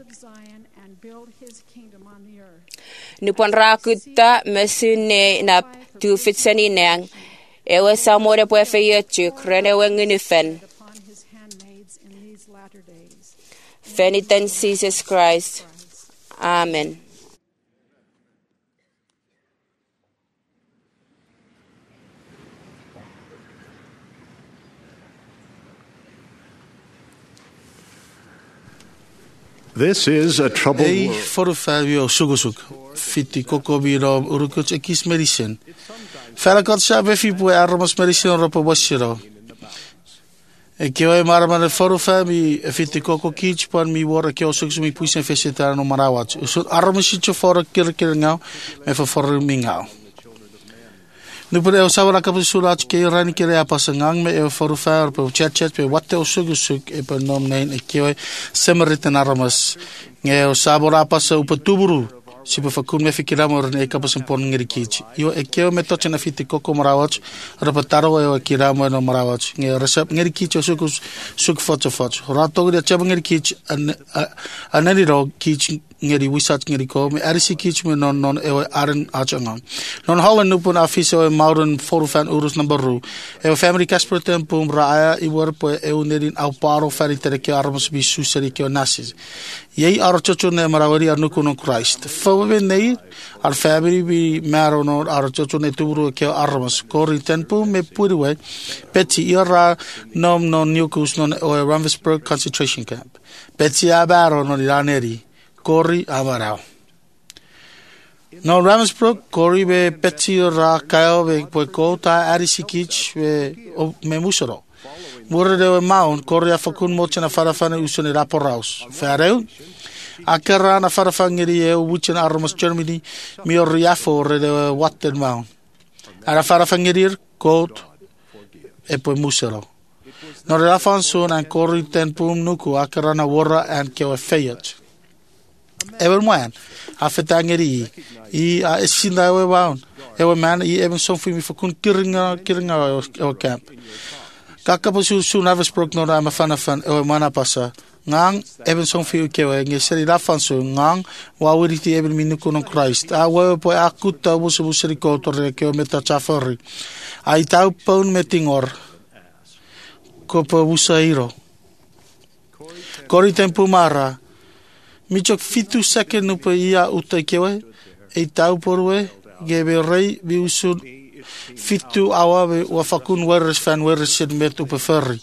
Nipon rakuta mesune nap tu fitseni nang ewe samore po feyechuk rene wenginifen. Fenitan Jesus Christ. Amen. This is a troubled Ei world. forfavio sugusuk fiti kokobiro urukuts ekis medicine. Falakot sabe fi pu armas medicine ropo bosiro. E kio e maramane forfavi fiti koko kich pan mi wora kio suksumi puisen fesitar no marawat. Usut armas cho for kirkirngau me for mingau. Nupure o sabara kapsulat ke rani kire apasangang me e forfa po chat pe watte o sugusuk e pa nom nein e kio semeriten armas nge o sabora apasa upatuburu sipa fakun me fikiramo rene kapasan pon ngiri kich yo e kio me toche na fiti koko marawat rapataro e kiramo no marawat nge resep ngiri kich o suk foto rato gria chaba ngiri kich anani ro kich ngeri wisat ngeri ko me arisi kich me non ewe aren achanga non halen nupun afiso e mauden forufan urus numberu e family kasper tempum raaya I worpo e unerin au paro fari tereke armos bi suseri ke nasis yei archocho ne marawari arnuku no Christ fowe nei ar family bi maro no archocho ne tubru ke armos kori tempum me puriwe peti ira nom non nukus non o Ramsburg concentration camp peti abaro no iraneri Kori amarao. No Ramsbrook, Kori be peti ra kao be po kota arisikich me musoro. Mure de maun Kori afakun mocha na farafana usone raporaus. Fareu. Akara na farafangiri e wuchen armos Germany mi riafo re de watten maun. Ara farafangiri kot e po musoro. No rafanso na Kori tenpum nuku akara na wora and ke feyet. Ever man, afetangeri I esinda we wound. Ever man, even something for kiringa o camp. Kakapasu soon have spoke no I'm a fan of ever manapasa. Ngang, even something kewe, and you said it afanso, ngang, while we did even minukun on Christ. I will boy akuta was a buserico to rekeo meta chafari. I tau pone meting or copa busairo. Kori tempumara. Michok fitu seke nupa ia utai kewe, e tau porwe, gebe rei biusun fitu awa wa fakun weres fan weres sid met upa ferry.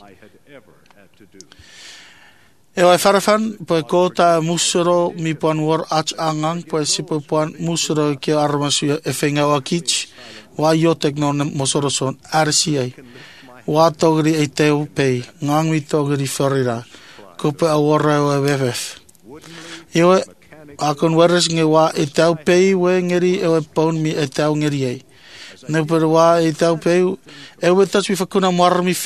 E wai farafan, po kota musoro mi puan war ach angang, po sipo puan musoro ke armasu e fenga wa kich, wa yotek non mosoro son RCA, wa togri e teu pei, ngang mi togri ferrira, kupa awara wa WFF. Ewe akon waras nge wa e tau pei we ngeri ewe pon mi e tau ngeri e. Ne per wa e tau pei ewe tas mi fakuna marmi fish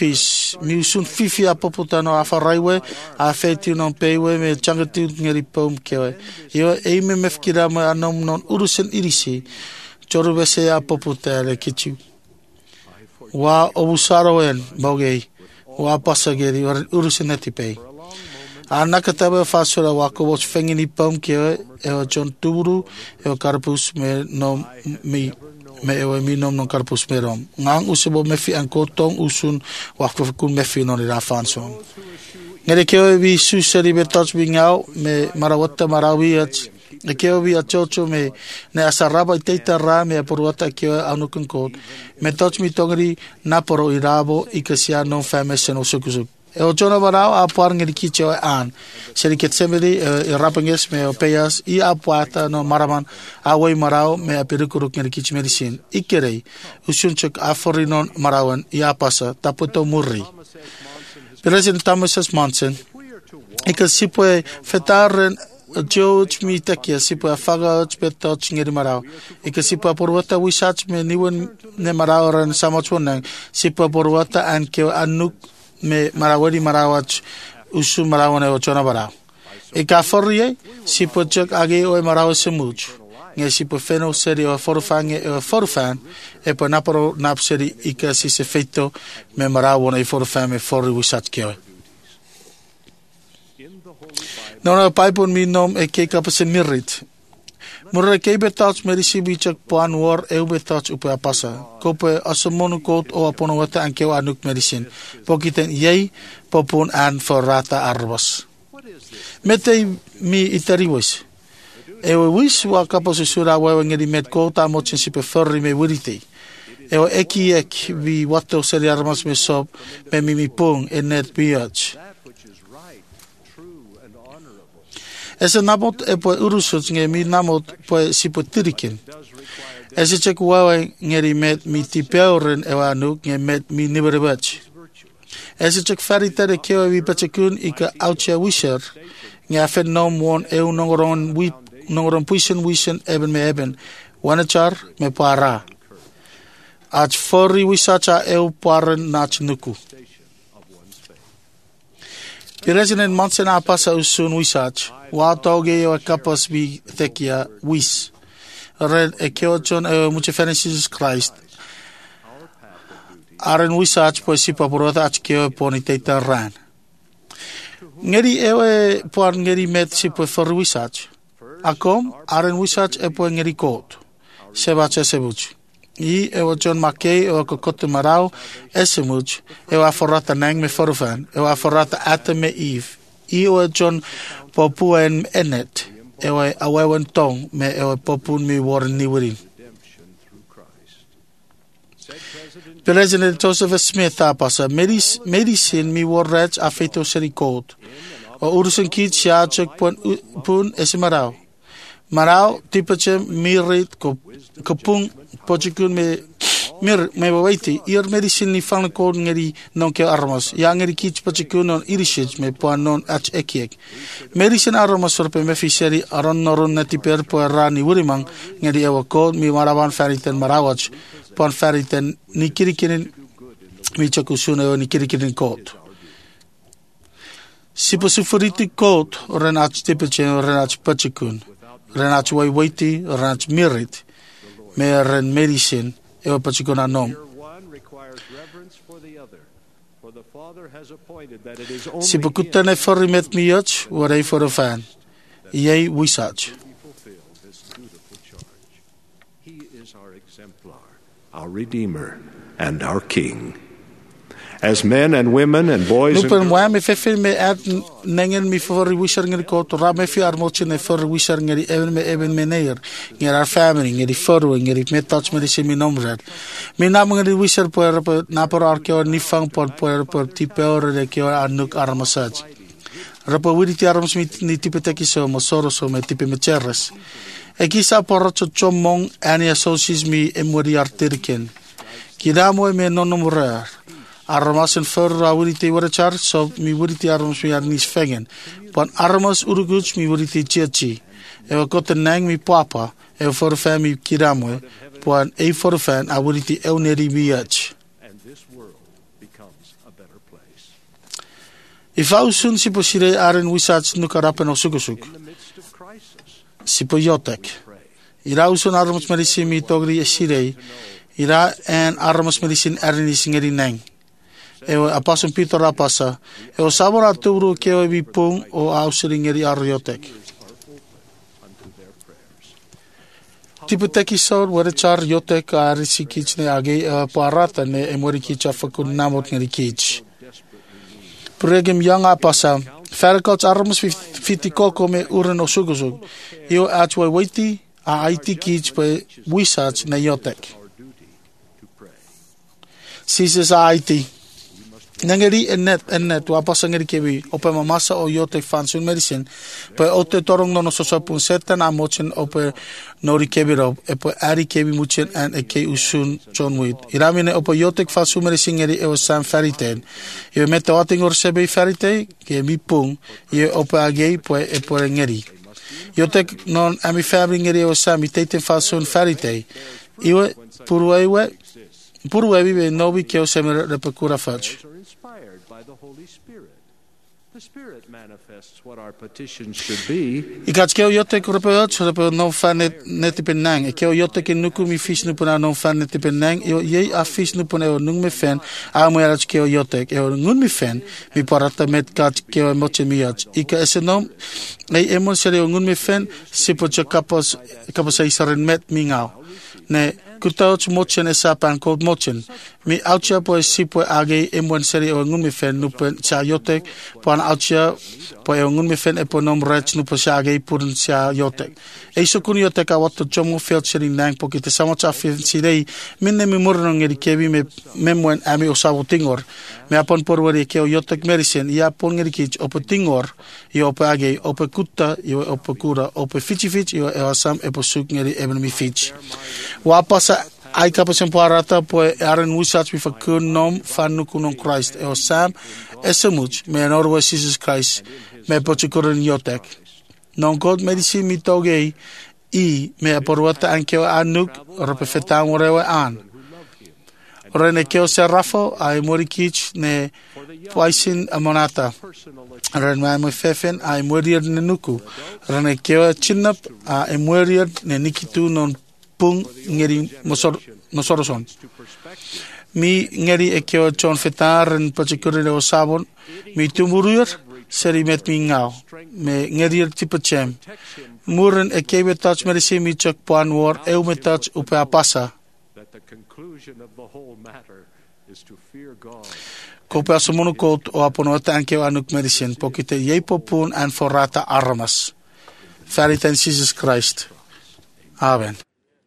mi usun fifi a poputano a faraiwe a feti non peiwe me changatu ngeri pom kewe yo e me mefkira ma anom non urusen irisi choru bese a poputare kichu wa obusaroen bogei wa pasageri urusen etipei anaka tabe fasura wa ko was fengini pom kewe e John Turu e karpus me no mi me ewe mi nom non karpus me rom ngang usebo mefi an kotong usun waktu kun mefi non ira fanson ngere kewe vi suseri betots bingau me marawata marawiat e kewe vi achocho me ne asaraba teita ra me porwata kewe anukun kot me tots mi tongri na poro irabo ikasia non famous no sukusuk e o jona barao a par ngeri kicho an seri ketsemedi e rapanges me o peyas I apuata no maraman a wei marao me a perikuruk ngeri kichi medicine ikerei usunchuk afori non marawan I apasa taputo murri President Thomas S. Monson ikasipwe fetaren George mi takia sipwe faga betot ngeri marao ikasipwe porwata wisach me niwen ne marao ran samachwonang sipwe porwata an ke anuk me marawari marawach usu marawane o chona bara e ka forrie si pochak age o maraw semuch nge si po feno seri o forfange o forfan e po naporo napseri ika si se feito me marawone forfan me for wisat ke no paipon mi nom e ke kapse mirit Mura ke betats merisi bichak puan war eu betats upe apasa. Kope asamonu kot o apono wata an keu anuk medisin. Pokiten yei popun an for rata arbas. Mete mi itariwis. Ewe wis wa kapos sura wa ngeri met kota mochin sipe ferri me wiriti. Ewe ek vi wato seri armas me sob me mi pung enet biach. Ese namot e po urusut nge mi namot po sipo tirikin. Ese chek wawe ngeri met mi tipeuren ewa nuk nge met mi niberebach. Ese chek faritere kewa vi pachekun ika autia wisher nge afen nom won eu nongoron puisen eben me eben. Wanachar me para. Ach fori wisacha eu paren nach nuku. President Monson apasa usun wisach. Wa toge yo kapas bi tekia wis. Red e keochon e muche Jesus Christ. Aren wisach po sipa porota ach keo poni teita ran. Ngeri ewe po ngeri met sipo for wisach. Akom aren wisach e po ngeri kot. Sebache sebuch. I ewa John Mackay ewa kokote marau esemuch ewa forrata nang me forfan ewa forrata ate me Eve I ewa John popu en enet ewa awewen tong me ewa popu mi warren niwiri President Joseph Smith apasa medicine mi warrech afeto seri code o urusen kit siachek pun esimarau marau tipache mirit kopung Pojikun me waiti ir medicine ni fan ko ngeri non ke armas ya ngeri kich pojikun on irishej me po non ach ekiek medicine armas sorpe me fiseri aron noron nati per po rani wurimang ngeri ewa ko mi marawan feriten marawach pon feriten ni kirikinin mi chakusune ni kirikinin kot sipo sufuriti kot renach tipeche renach pojikun renach waiti renach mirit Meren medicine ewa pachikona nom. Si pekutane forri met miach, warei for a fan. Yei wisach. He is our exemplar, our Redeemer, and our King. As men and women and boys and girls... Nupen me fefe me at nengen mi forri wisher ngeri koto, ra me fi armoche ne forri wisher ngeri eben me neer, ngeri our family, ngeri forwe, ngeri me touch me disi mi nomred. Mi nam ngeri wisher poer napor arkeo nifang por tipeor de keo anuk armasaj. Rapa wiriti armas mi ni tipe tekiso mo soroso me tipe me cherres. Ekisa porrocho chomong ani associates mi emori artirken. Kidamo me nonomurer. Armas en voor awuriti warachar so mi wuriti armas mi arnis fengen. Pon armas uruguch mi wuriti chiachi. Ewa kote nang mi papa ewa forfan mi kiramwe. Pon e forfan awuriti euneri miach. And this world becomes a better place. I fausun si po sire aren wisats nukarapen o sugusuk. in the midst of crisis. Si po yotek. Ira usun aramos marisin mi togri sire. Ira en aramos marisin areni singeri neng. Ewa apasun Peter apasa. Ewa sabora turu kewa bipung o ausiri ngeri ariotek. Tipu teki saur wera char yotek arisi kich ne age parata ne emori kich afakun namot ngeri kich. Pregem yang apasa. Verkots aramos fiti koko me uren o sugusug. Io atwa waiti a aiti kich pe wisats na yotek. Sises a aiti. Nangeri enet wapasa ngeri kewi ope mamasa o yotek fansun medicine pe ote torong nono sosapun setan amochen ope nori kewi ro epe ari kewi muchen an eke usun chonwit iramine ope yotek fansun medicine ngeri ewa sam feriten iwe mete watingor sebe ferite ke mipung iwe ope agei pe epe ngeri yotek non ami fabri ngeri ewa sam iteten fansun ferite iwe Purwewi we nobi keo semer repekura fudge. Inspired by the Holy Spirit. The Spirit manifests what our petitions should be. Ikats keo yotek repe no fan net penang. Keo yotek nuku mi fish nupuna no fan net penang. Ye a fish nupuna nung me fan. Amoyarach keo yotek. Ngun mi fan. Mi parata met kat keo moche miach. Ika esenom. Ei emon sere ngun mi fan. Sipo cha kapos isaren met mingao. Ne kutauch mochen esa pan kod mochen. Mi aucha po sipo age emon seri o ngun mi fen nupen cha yotek pan aucha po e ngun mi fen eponom rech nupo cha age purun cha yotek. E so kun yotek a wato chomo felt seri nang pokite samocha fen sirei minne mi murno ngeri kebi me memwen ami o sabotingor. Me apon porwari ke o yotek medicine ia pon ngeri kich opo tingor i opo age opo kutta i opo kura opo fichi io e asam epo suk ngeri eben mi fich. Wapasa ai kapasen parata po aren wisats mi fakun nom fan nukunon Christ e osam esemuch me norwa Jesus Christ me pochikuren yotek non god medicine mi togei I me aporwata ankeo anuk repefeta morewe an Rene keo serrafo ai morikich ne poisin amonata ren mai mo fefen ai morir ne nuku rene keo chinap ai morir ne nikitu non pung ngeri nosoroson mi ngeri ekeo chon fetar en pachikure o sabon mi tumurur seri met mi ngao me ngeri tipachem muren ekebe touch merisi mi chak pan war eu me touch upe apasa That the conclusion of the whole matter is to fear God. ko pe asomono kot o aponota ankeo anuk medicine pokite yepopun and forata armas Veriten Jesus Christ Amen.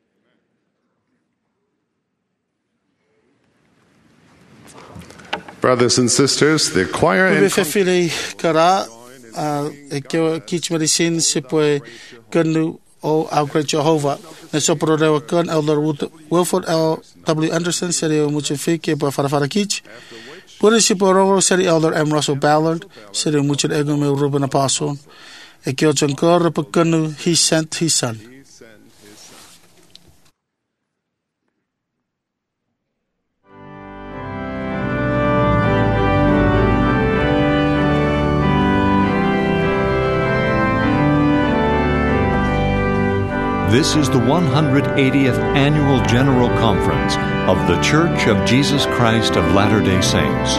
Brothers and sisters, the choir and Fefili kara ekeo kich medicine sipoe kenu o our great Jehovah. Ne sopro rewa kan Elder Wilford L. W. Anderson seri o muche fike pa farafara kich. Puri sipo rogo seri Elder M. Russell Ballard seri o muche ego me Ruben Apostle. Ekeo chankor pa kenu he sent his son. This is the 180th Annual General Conference of The Church of Jesus Christ of Latter-day Saints.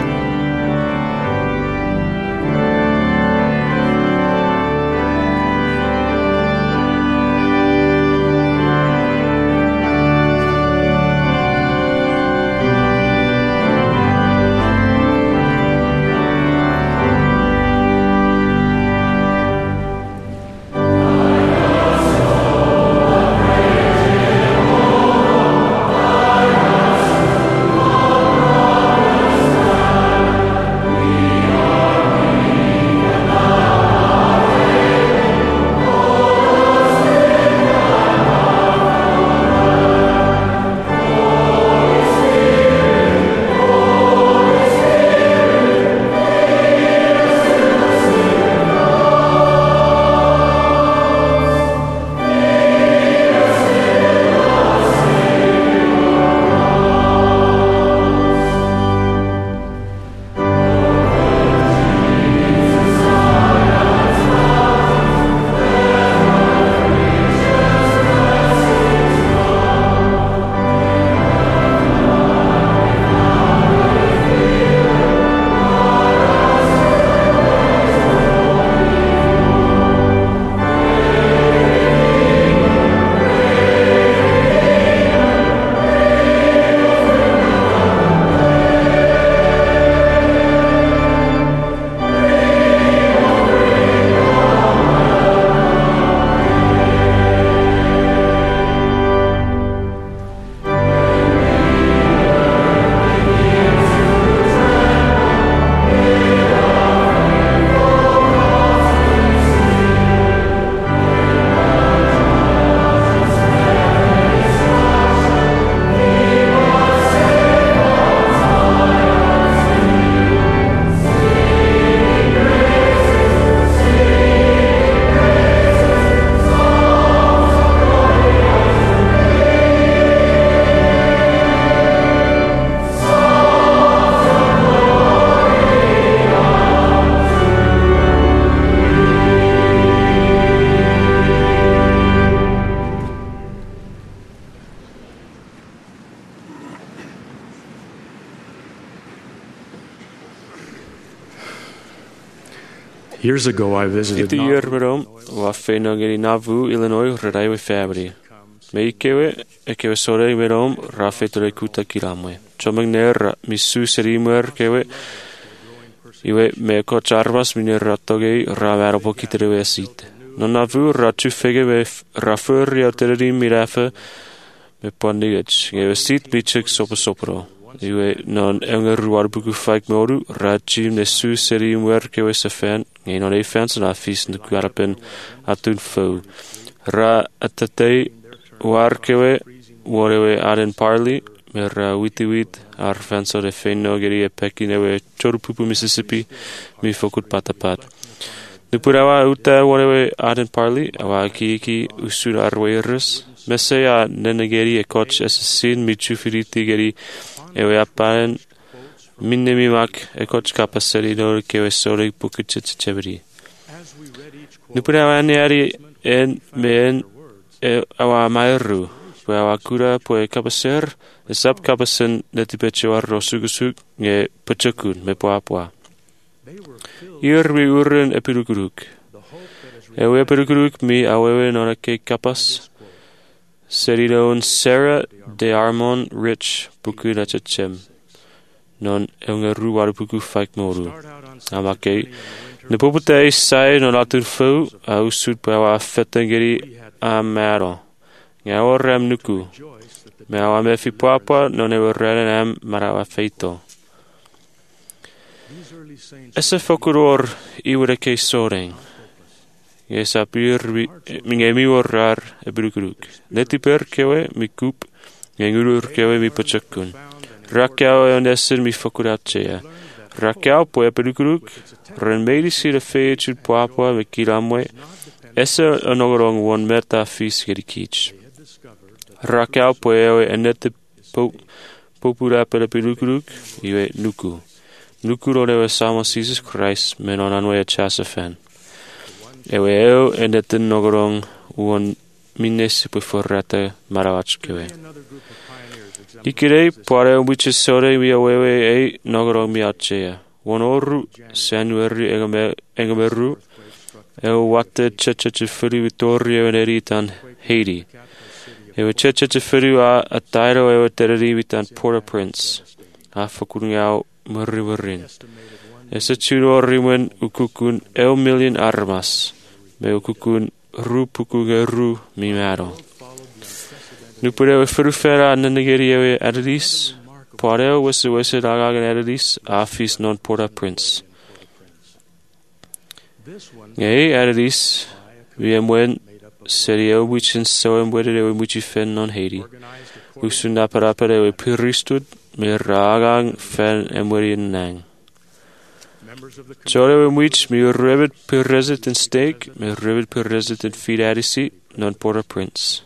Years ago, I visited Iti year merom, wa whenua ngeri Nauvoo, Illinois, Radaiwe Fabri. Me ikewe, ekewe sore merom, ra whetore kuta ki ramwe. Chomang ner, mi su serimwer kewe, iwe me ko charvas mi ner ratogei, ra varopo ki terewe asite. No Nauvoo, ra tu fege me ra furri au tereri mi rafa, me pondigach. Ngewe sit bichik sopa sopro. Iwe non enger ruarbuku faik moru, ra chim ne su serimwer kewe sa fan, nge non e fans na fis na kuarapen atun fau. Ra atatei war kewe, warewe aden parli, me ra witiwit, ar fanso de feno geri e peki newe chorupupu Mississippi, mi fokut patapat. Nupurawa uta warewe aden parli, awa iki usur arweirus, mese a nenegeri e coach assassin mi chufiriti geri ewe apan minnemi mak e coach kapaseri no kewe sore pukuchechebri. Nupurawa neari en men awa mairu, po awa kura po e kapaser, e sap kapasen netipechewar rosugusuk nge pachakun me poapua. Irwi urun epirukuruk. Ewe epirukuruk mi awewe nona ke kapas, Seridoon Sarah de Armon Rich Buku Nachachem. Non eunga ruwaru buku faik moru. Amake. Nepopute sai non atur fau au sud pawa fetengeri a mero. Ngawa rem nuku. Me awa me fi papa non ewe renen am marawa feito. Ese fokuror iwere ke soreng. Yes, apir minge mi orar e brukruk. Netiper kewe mi kup, ngurur kewe mi pachakun. Rakau e oneser mi fokuratchea. Rakau po e brukruk, ren medisi de feechut poapua me kiramwe, esse onogorong won meta fis gerikich. Rakau po e enete popura per brukruk, iwe nuku. Nuku rodewe samo Jesus Christ, menon anwe a chasafan. Ewe eo eneten nogorong uon minnes puforrate marawachkewe. Ikirei pare umbiche sore mi awewe e nogorong mi achea. Wonoru sanueri engameru eo wate chechefuri vitori everitan Haiti. Ewe chechefuri a atairo ewe tereri vitan Port-au-Prince. A fokungao murriwerin. Ese churo rimen ukukun million armas, me ukukun rupukuge ru mimaro. Nupureo frufera nanegeri adidis, pareo wese dagagan adidis, afis non Port-au-Prince. Ngei adidis, viemwen serio wichin soem wedere muchi fen non Haiti. Usunda parapere piristud, me ragang fen emwerien nang. Chore which me rivet per resident stake, me rivet per resident feed adisi, non Port-au-Prince.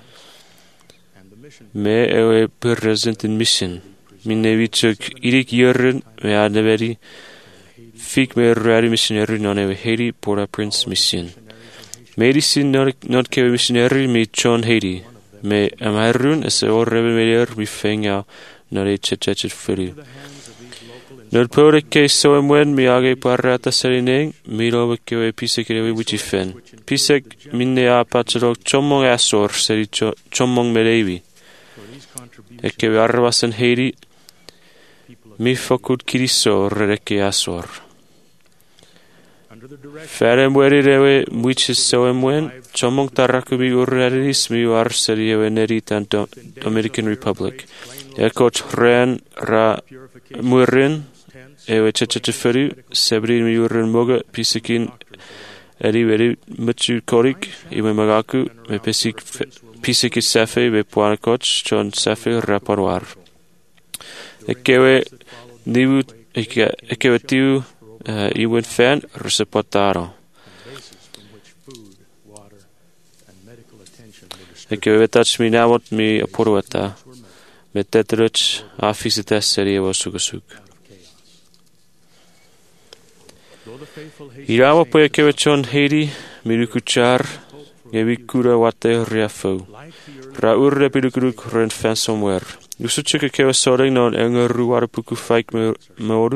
Me ewe per resident mission. Min nevichuk irik yerin, me adneveri, fik me rari missionary non ewe Haiti, Port-au-Prince mission. Me edisin not kewe missionary me John Haiti. Me amarun as or rebe medier me fenga, non e chechet furi. Nor pore ke so emwen mi age parrata serineng mi robe kewe pisek rewe wichi fen. Pisek minne a pachero chomong asor seri chomong merevi. E kewe arvasen Haiti mi fokut kiriso reke asor. Ferem weri rewe wichi so emwen chomong tarakubi urreris mi war seri ewe neritan Dominican Republic. E coach ren ra murin ewe checheferi sebrin mi urren moga pisekin eri muchu korik iwe magaku me piseki sefe be puana coach chon sefe raparwar. Ekewe nivu ekewe tiu iwen fan resepotaro. Ekewe vetach mi namot mi aporuata me tetruch afisites seri evo sugasuk. Irawa po ekewe chon Haiti, mirukuchar, ngevikura wate riafo. Ra urre pirukuruk ren fansomwer. Nusuchuk ekewe soreng non engeru warapuku faik moru,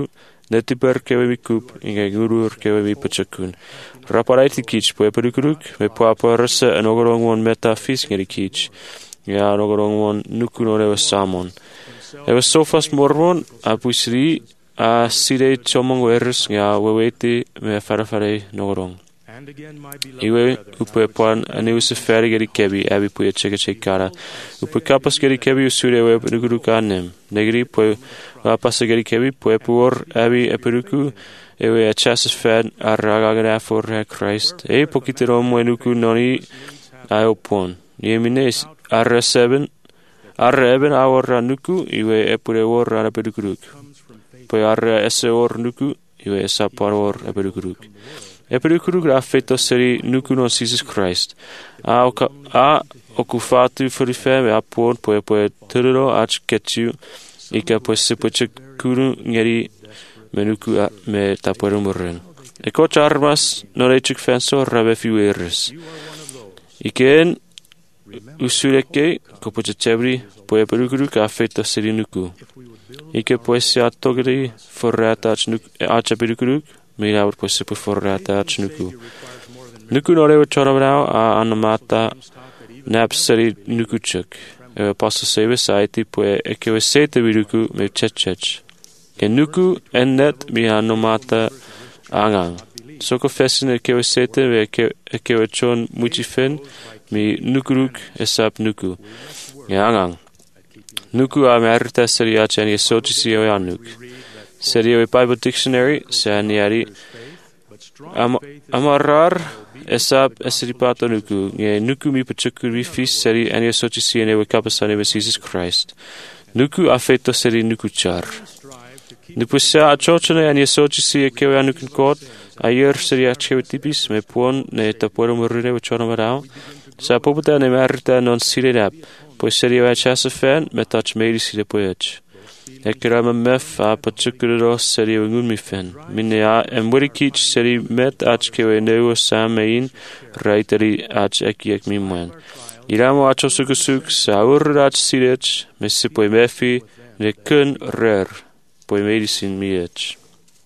Netiper kewe mi kup, inge ngurur kewe mi pachakun. Raparaiti kich, poe perukuruk, me poa rasa anogorong won meta fis ngeri kich. Ya anogorong won nuku no samon. Ewa sofas mormon, a puisri, a sire chomong weres, ya weweti me farafare nogorong. Iwe upe pan ane usa feri geri kebi, abi puya cheka chekara. Upe kapas geri kebi usure we perukuruk anem. Negri poe wapasa geri kebi, poe puor, abi eperuku, ewe a chasas fed, a ragagara for Christ. E pokiterom wenuku noni aopon. Yemines, arra eben awar nuku, iwe epure or rana perukuruk. Poe arra ese or nuku, iwe esa paror eperukuruk. Eperukuruk rafeto seri nuku no Jesus Christ. A okufatu furifeme apon, poe tururo ach ketu, ika poe sepoche kuru ngeri menuku me tapuero murren. Eko charmas no rechuk fenso rabefi weres. Iken usureke kopoche chebri poe perukuruk afeto seri nuku. Ike poe se atogri forrata acha perukuruk, mira poe sepo forrata ach nuku. Nuku no rewe chorabrao a anamata nap seri nuku chuk. Ewe pasa sebe saiti poe ekewe sete viruku me chechech. Ke nuku ennet mi anamata angang. Soko fesin ekewe sete ve ekewe chon muchifen mi nukuruk esap nuku. Nge angang. Nuku a merita seri acha eni sochisi ewe anuk. Seri ewe Bible Dictionary se aniari amarar esap eseripato nuku. Nge nuku mi pachukuri fis seri eni sochisi ewe kapasane ve Jesus Christ. Nuku afeto seri nuku char. Nupusa achochane eni sochisi ekewe anukun kot. Ayer seri achewe tipis me puon ne tapuero murrine ve choramarao. Sa poputa ne merita non sirenap. Poe seri ewe chasa fan me touch medisi de poech. Ekera me mef a pachukuro seri ewe ngun mi fan. Mine a emwirikich seri met ach kewe newe samein raiteri ach ek mi mwen. Iramo acho sukusuk sa ur ach sirech me si poe mefi ne kun rer. Poe medisin mi ech.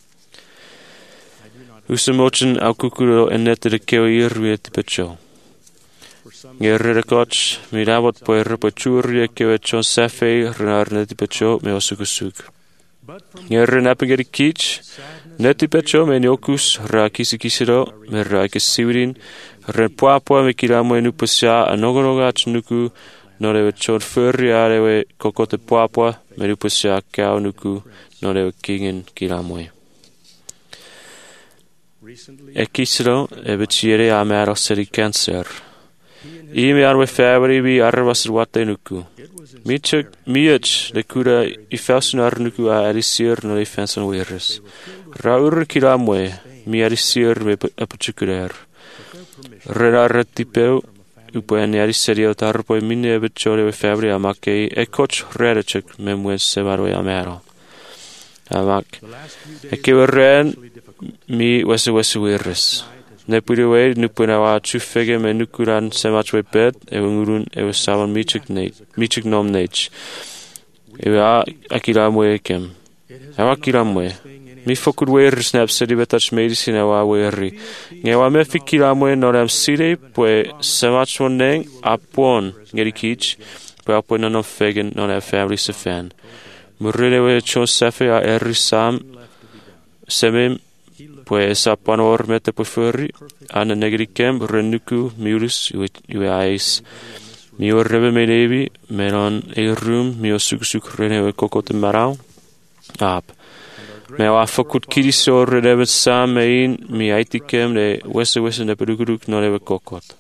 Usamochen au kukuro enete de kewe irwe tipecho. Ngerre koch mi rabot poe repachuri kewe chon safe renar neti pecho me osukusuk. Ngerre napageri kich neti pecho me nyokus ra kisikisiro me ra kisiwirin ren poa me kiramo enu pasya anogorogach nuku norewe chon furri arewe kokote poa me nu pasya kao nuku norewe kingen kiramoe. Ekisiro ebechiere amero seri cancer. Ime arwe febri bi arwasr wate nuku. Miach de kura ifasunar nuku a arisir no defensan weres. Raur kiramwe mi arisir me apachukurer. Renar tipeu upoen ariserio tarpo mine bechore we febri amake e coach redechuk memwe sevarwe amero. Amak ekeweren mi wese weres. Ne puriwe nupuna wa chufege me nukuran semachwe bed ngurun saman michik nom nech. Ewe akiramwe kem. Ewa akiramwe. Mi fokurwe snap sedi betach medicine wa weri. Ngewa me fikiramwe noram sire poe semachwe neng apon ngeri kich poe apon non fegen non a family se fan. Murrewe chon safe a erisam semem poe sa panor mete po furri ana negri kem renuku miurus ue ais mi orrebe me levi menon e room mi osuk renewe kokote marau ap me wa fokut kirisor rebe sam mein mi aitikem le wese ne peruguruk no leve kokot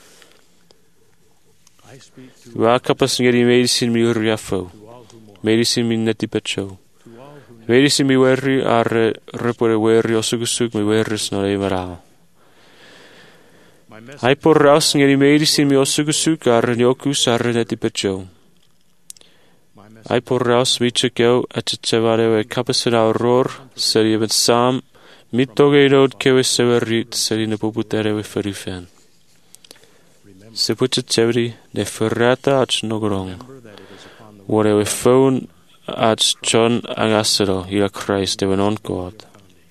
wa kapas ngeri medicine mi urriafo medicine mi neti pecho Medicine mi werri ar repore werri osugusuk mi werris no le marao. Hai por raus ngeri medicine mi osugusuk ar nyokus ar neti pecho. Hai por raus mi chekeu achevare we kapasen auror seri event sam mitoge road kewe severri seri ne poputere we ferifen. Se puche chevri ne ferrata ach nogorong. Wore we phone at John angasero ila Christ ewan on God.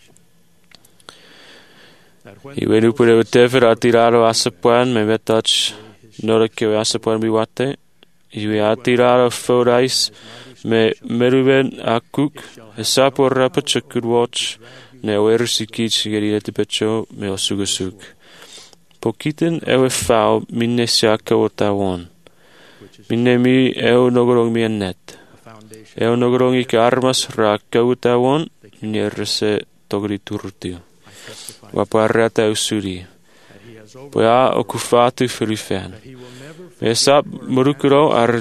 Iwe nupu lewe tefer atiraro asapuan me metach nora kewe asapuan biwate. Iwe atiraro forais me meruben akuk hesapor rapa chakur watch ne oersi kich geri ete pecho me osugusuk. Pokiten ewe fau minne siaka otawan. Minne mi nogorong mi anet. Nogorong ik armas ra kautawan nierse togri turtio. Waparata usuri. Poia okufatu furifen. Esap murukuro ar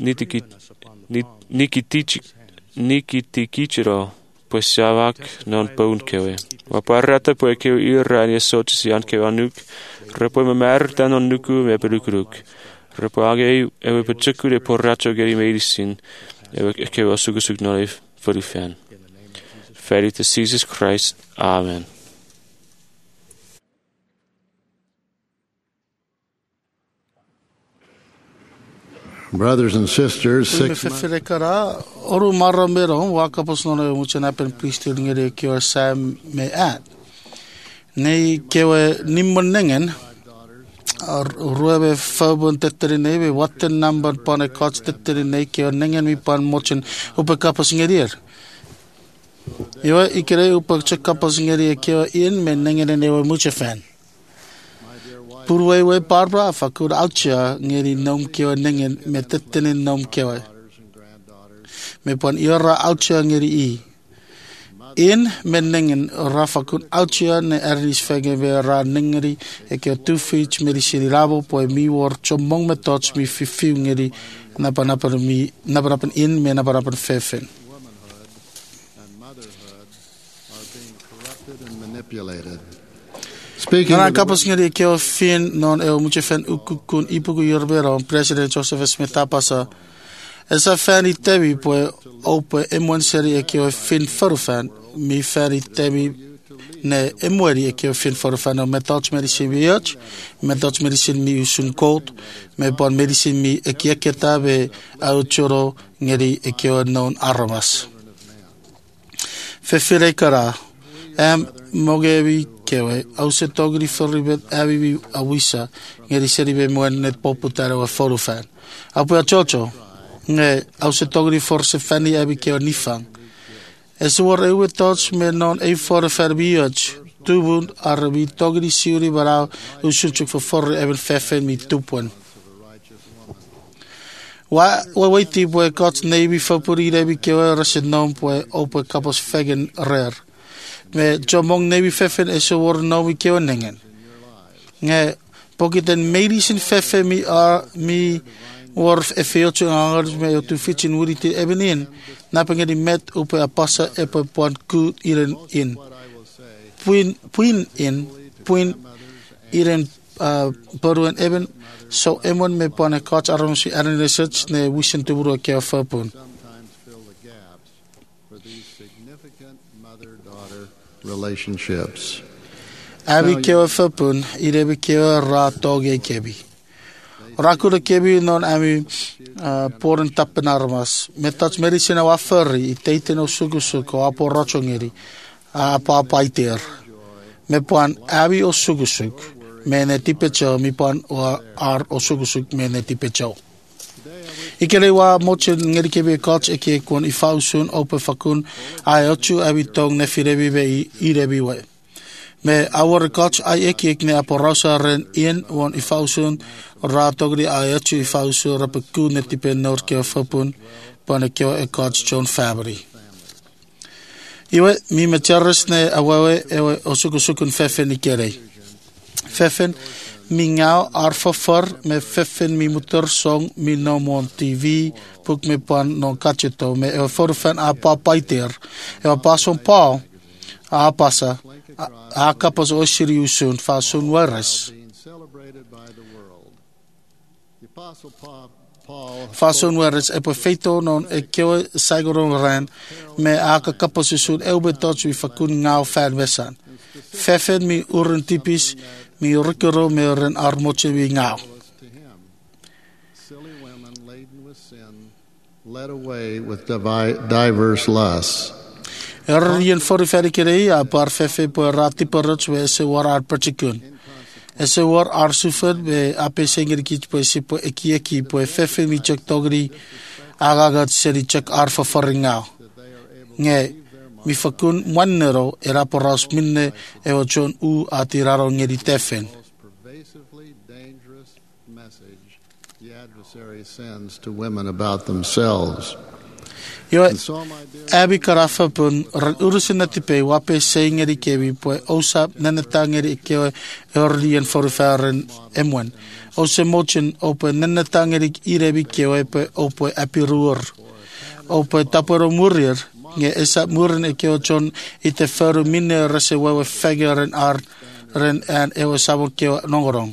nikitikichiro poisiavak non pounkewe. Waparata poekeu irani sotis yankewe anuk. Repo me mertan on nuku me perukruk. Repo age ewe pechukure porracho geri medicine ewe kewe osugusuk norif furifen. Feri to Jesus Christ. Amen. Brothers and sisters, 6 months. Oru mara mero wakapos no mucha pen priesthood ngere kyo sam me at. Nei kewe nimmon nengen ruebe fabon tetterine be watten number pone coach tetterine kewe nengen mi pan mochen upakapos ngerier. Ewa ikere upakapos ngerier kewe in me nengen ne mucha fan. Purwe Barbara fakur alcha ngeri nom kewa nengen me tettenin nom kewa. Me pon ira alcha ngeri I. In men nengen rafakun alcha ne ernis fege we ra nengeri eke 2 feet medicine rabo po mi wor chomong me touch mi fifi ngeri napanapan mi napanapan in me napanapan fefen. And motherhood are being corrupted and manipulated. Nana kapos ngeri keo fin non muche fen ukukun ipuku yorbero President Joseph Smith tapasa esa fan itebi po ope M1 seri keo fin forfan mi fan itebi ne M1 keo fin forfan no metals medicine biach metals medicine mi usun cold me bon medicine mi ekieketa be auchoro ngeri keo non aramas fefire kara mogevi kewe au se togri forribet avivi awisa ngeri seribe moen net poputaro a forofan apo chocho nge au se togri forse fani abi kewe nifang es wor ewe tots me non e forofan biach tubun arabi togri suri bara usulchuk for even fefen mi tupon wa waiti boy got navy fopuri abi kewe rasenom po ope kapos fegen rare me jomong nevi fefen eso wor no mi kewa nengen nge pokiten medicine fefe mi wor efeocho angers me tu fitchin wuriti ebenin napenge di met upe apasa epe pon ku iren in puin iren poruen eben so emon me pon a coach aromsi aran research ne wisen tu buro kewa fapun relationships. Abi kewa fapun irebi kewa ra toge kebi. Rakura kebi non ami poren tappen armas. Metats medicina wa furry iteiten o sugusuko apo rochongeri apa paiter. Me puan abi o sugusuk mene tipecho mi puan o ar o sugusuk mene tipecho. Ikele wa moche ngeri kebe coach eke kon ifausun ope fakun ayochu abi tong ne firebi be irebi we me our coach ai eke ne aporosa ren in won ifausun ratogri ayochu ifausu rapeku ne tipe norke fapun panekyo e coach John Fabry iwe mi macharis ne awawe ewe osukusukun fefen ikere fefen mingau arfafor me fefen mi motor song mi no mon TV puk me pan no kacheto me e forfen a papaiter e pason pa a pasa a kapos o siriusun fa sun wares fa sun wares e perfeito non e keo saigoron ran me a kapos sun e ubetoch wi fakun ngau fan besan fefen mi urun tipis mi rikero me ren armoche wi ngau led away with diverse lusts. Rien for the ferry a par fefe po rati perut we se war ar pertikun. Ese war ar suffer be ape sengir kich po se po eki po fefe mi chak togri agagat seri chak ar faringao. Nge mi fakun manero era poras minne e o chon u atiraro ngeri tefen. Pervasively dangerous message the adversary sends to women about themselves. Yo abi karafa pun urusina tipe wape sengeri kebi po osa nanatangeri ke early and for faren emwen. Ose mochen open nanatangeri irebi ke po opo apirur. Opo taporo murir. Nge esa muren ke o chon ite feru minne rese wewe figure en art ren en ewe sabo ke nongorong.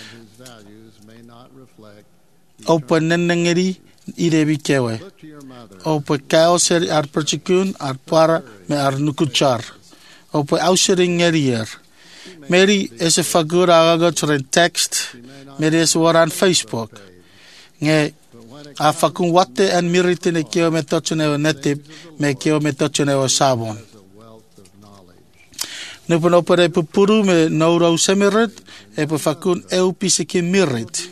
Opo nenengeri irebi kewe. Opo kaoseri ar perchikun ar para me ar nukuchar. Opo auseri ngerier. Mary is a figura agagot ren text. Mary is war on Facebook. Nge a fakun wate en miritine keo me tochene o netip me keo me tochene o sabon. Nupun opere pupuru me nouro semirit e po fakun eupise ke mirit.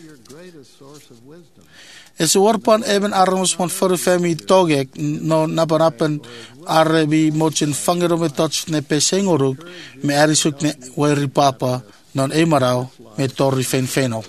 Es warpan even armos van voor fami togek no naparapen arabi mochen fangero me toch ne pesengoruk me arisuk ne weri papa non emarau me torri fenfeno.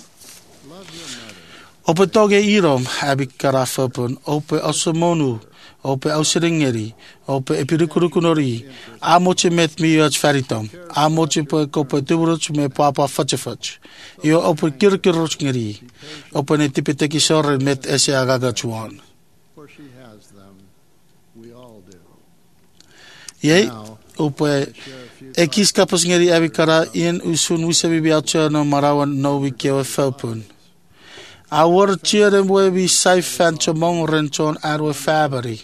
Ope toge irom abi karafapun ope osomonu ope ausringeri ope epirikurukunori a moche met mi ach faritom a moche po kope tuburuch me papa fatchefach yo ope kirkiruchngeri ope ne tipeteki sor met ese agagachuan For she has them, we all do. ye ope ekis kapasngeri abi kara in usun wisabi biacha no marawan no wikewe felpun. Our children will be safe and chamong renchon arwe fabri.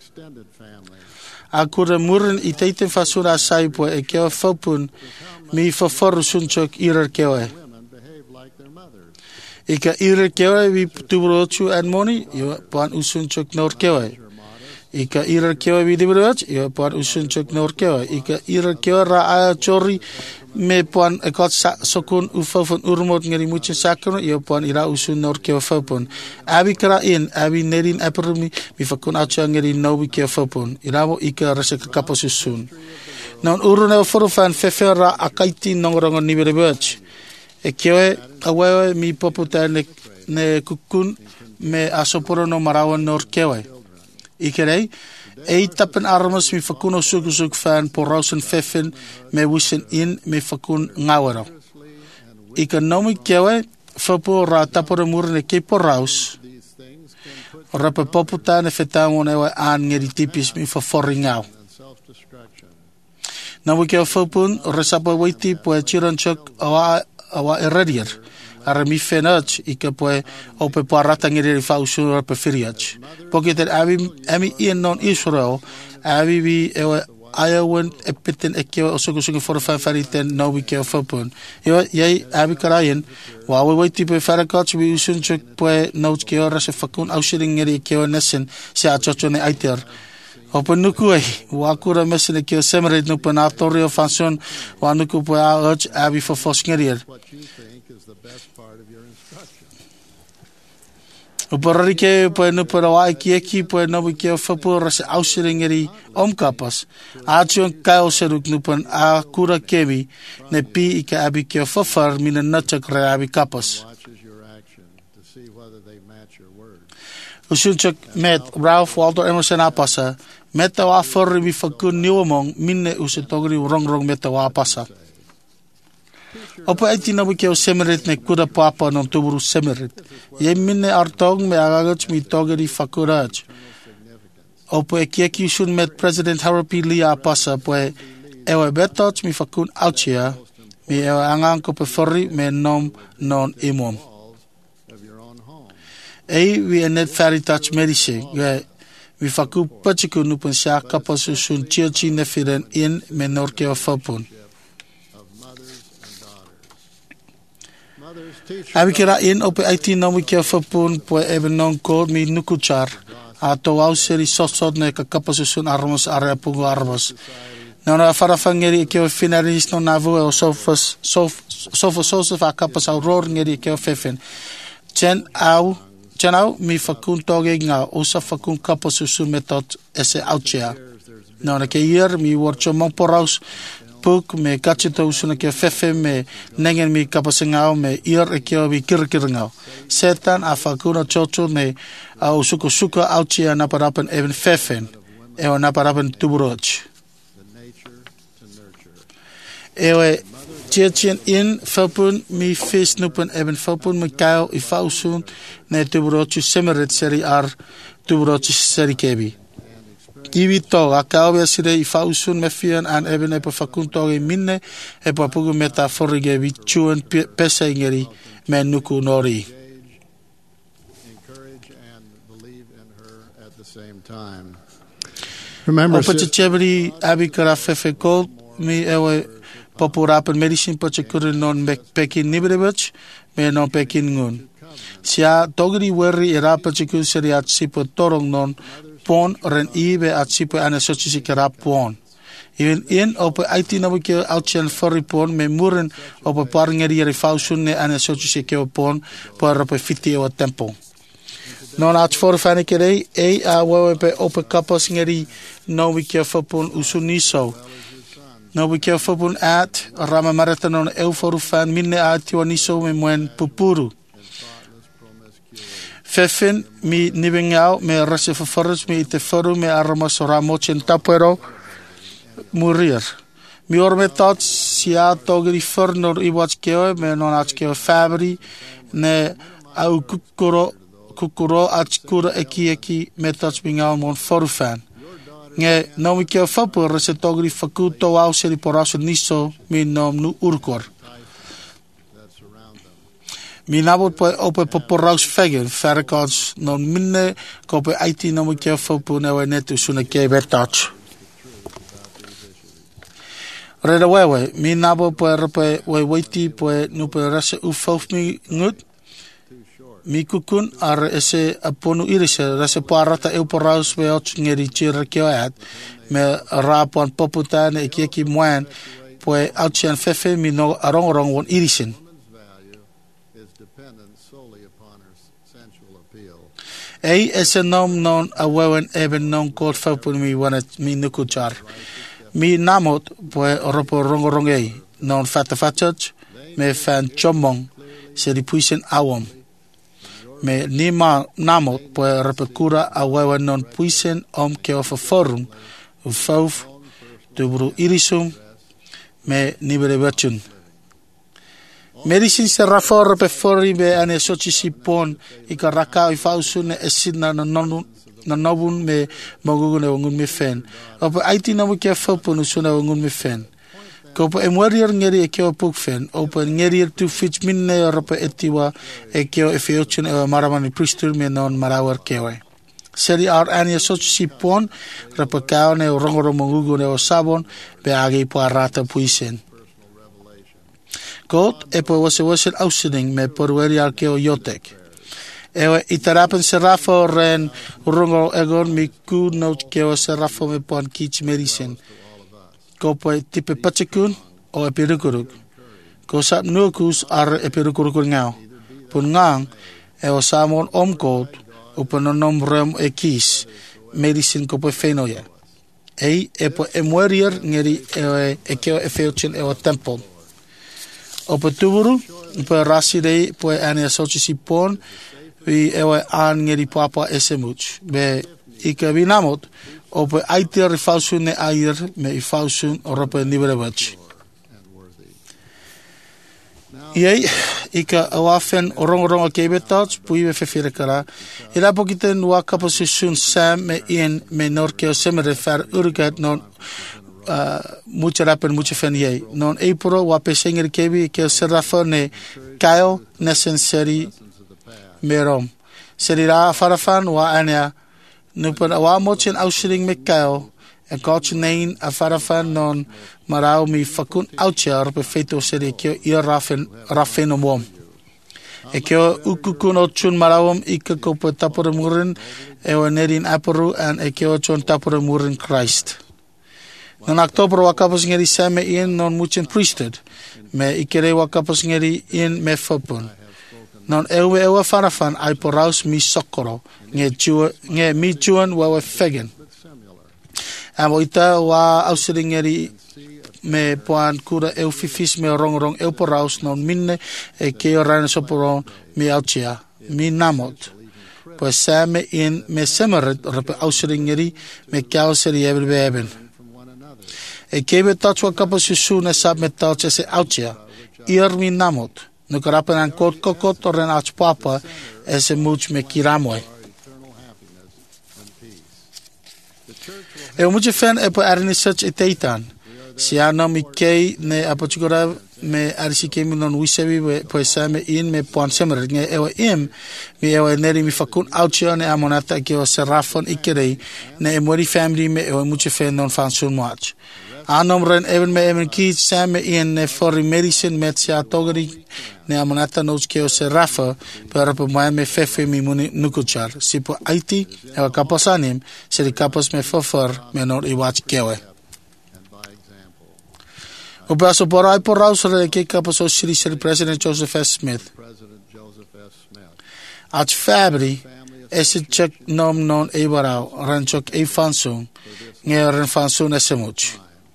Akura muren itaiten fasura saipo e keo fopun mi faforu sunchok irer kewe. Ika irer kewe vi tubrochu and money yo pan usunchok nor kewe. Ika irer kewe vi dibroch yo pan usunchok nor kewe. Ika irer kewe ra aya chori me puan ekat sokun ufafun urmot ngeri muchen sakun yo puan ira usun nor ke ufafun abi kra in abi nerin apermi mi fakun acha ngeri no ke ufafun ira mo ika rasa kaposusun non urune forofan fefera akaiti nongrongon ni berebach e kewe awe mi poputa ne kukun me asoporo no marawan nor kewe ikerei tapen armos mi fakun suk fan porosen feffen me wisen in me fakun ngawero. Economic kewe fapo ra tapore murne ke poraus. Rapa poputa ne fetamo ne wa an ngeri tipis mi faforingau. Na we ke fapun resapa waiti po chiranchok awa eradier. Ara mi fenach ika poe ope parata ngeri fausu ra preferiach. Porque ter ami in non Israel abi vi ayawen epiten ekyo osugusugu for fafariten no we ke fopun. Yo yai abi karayen wa we wait tipo farakach we usun chuk poe notes ke ora se fakun ausering ngeri ke nesen se achachone aiter. Open nuku wa kura mesene ke semerit no panatorio fanson wa nuku poe ach abi for fosngerier. Uparari ke poe no para wa ki poe no ke fapo ras ausringeri omkapas achion kao seruk nupan a kura kevi ne pi ika abi ke fafar mina nachak ra abi kapas usunchak met Ralph Waldo Emerson apasa meta wa for mi fakun niwamong minne usitogri rong meta wa apasa Opa iti na wikeo semerit ne kura papa non tuburu semerit. Ye minne artong me agagach mi togeri fakuraj. Opa ekieki shun met President Harold P. Lee apasa poe ewe betoch mi fakun auchia mi ewe angang ko pefori me nom non imom. Ei we net fari touch medishe mi faku pachiku nupan sha kapasu shun chiachi nefiren in me norke o fapun. Abikira in op 18 na wiki fapun po even non called me nukuchar a to au seri sosot ne ka kapasusun armos are pungu armos. Nona farafangeri ke finaris no navu o sofas a kapas auror ngeri ke fefen. Chen au mi fakun toge nga o sa fakun kapasusun metot ese auchea. Nona ke year mi worcho moporaus puk me kachito usuna ke fefe me nengen mi kapasengao me ir e kio bi kirkirngao. Setan a fakuna chocho me au suka auchia naparapan even fefen e o naparapan tuburoch. Ewe tietjen in felpun mi vis nupen even felpun me kail I fausun ne tuburoch semeret seri ar tuburoch seri kebi. Iwi to a kawe sire I fausun me fian an even e pa fakuntoge minne e pa pugu metaforige vi chuen pese ngeri me nuku nori. Encourage and believe in her at the same time. Remember, Chebri Abikara Fefe Gold, me ewe popurapen medicine pachakuri non pekin nibrebach, me non pekin ngun. Sia dogri worry irapa chiku seri at sipo torong non pon ren ibe at sipo anasochi kara pon. Even in ope IT na wike outchen furry pon me muren ope parngeri refausun ne anasochi ke pon por ope fiti o tempo. Non at for fanikere a wepe ope kapas ngeri no wike fopon usuniso. No wike fopon at rama maratanon euforu fan minne at tioniso me mwen pupuru. Fefen mi nibengau me rase faforus me ite foru me aroma sora mochen tapero murir. Mi orme tot sia togri fornor I watch keo me non at keo fabri ne au kukuro atskura eki me tots bingau mon foru fan. Nge no mi keo fapo rase togri fakuto au seri poraso niso mi nom nu urkor. Mi nabot po ope poporaus fegen verkots non minne kope IT no mo ke fopu na netu suna ke betach. Reda wewe mi nabo po repe we weti po no po rase u fof mi ngut mi kukun ar ese aponu irise rase po arata eu poraus we ot ngeri chira ke at me rapon poputa ne ki moen po outchen fefe mi no arong won irisen. Ese nom non awewen even non kort fapun mi wanet mi nukuchar. Mi namot poe ropo rongorongei non fatafachach me fan chomong se di puisen awom. Me nima namot poe repekura awewen non puisen ke of a forum ufauf tubru irisum me nibere bachun. Medicine se rafor pe fori be ane sochi sipon ika raka I fausun esina na nobun me mogugun ngun me fen. Opo IT na ke fopon usuna ngun me fen. Kopo emwarier ngeri ke opuk fen. Opo ngeri tu fich minne rope etiwa ke efeochun e maramani priester me non marawar kewe. Seri ar ane sochi sipon repakao ne rongoro mogugun e sabon be agi po arata puisen. God e po was ausending me porweri alkeo yotek. Ewe itarapen serafo ren rungo egon mi ku note keo serafo me pon kich medicine. Ko po tipe pachekun o epirukuruk. Ko sap nukus ar epirukuruk ngao. Pun ngang o samon omkot upanom rem ekis medicine ko po fenoya. E po emwerier ngeri e keo efeochin e o temple. Opa tuburu, pa raside po ane sochi sipon, vi ewe an ngeri papa esemuch. Be ika binamot, opa aite rifausun ne air me ifausun ropa nibrewach. Iei, ika awafen orong kebetats, puiwe fefirekara. Ila pokiten wakaposisun sam me ien me norkeo semere fer urgat non mucha rapen mucha fenie non epro wa pesenger kebi ke serafa ne kaio necessary merom serira farafan wa ania nupan wa mochen ausring me kaio e coach nein a farafan non marau mi fakun outcher pe feto seri ke ir rafen omom E keo ukukuno chun marawam ika kopa tapura murin ewa nerin aparu and e keo chun tapura murin Christ. Non October wakapas ngeri same in non muchen priesthood me ikere wakapas ngeri in me fapun. Non ewa farafan ai poraus mi sokoro nge mi chuan wawe fegen. Amo ita wa ausiri ngeri me poan kura eu fifis me rong eu poraus non minne e keo rana soporon mi autia mi namot. Pues same in me semeret repe ausiri ngeri me kao seri ebeben. E kebe tatua kapas yusu na sab me tautse se autia ir mi namot. No karapan an kot kokot or an ach papa ese much me kiramoy. E o muche fen e po arini such e teitan. Si ano mi kei ne apochigora me arisi kemi non wisewi po esame in me poan semer. Nge ewa mi ewa neri mi fakun autia ne amonata ke o serafon ikerei ne e mori family me ewa muche fen non fansun muach. Anom ren even me even kiet same in ne for medicine met sia togeri ne amonata nos ke o serafa para po mai me fefe mi muni nukuchar sipo aiti e kapasanim se kapas me fofor me nor I watch kewe o paso por ai por rausre ke kapas o siri President Joseph S. Smith at Fabri ese check nom non e barao ranchok e fansung nge ren fansung esemuch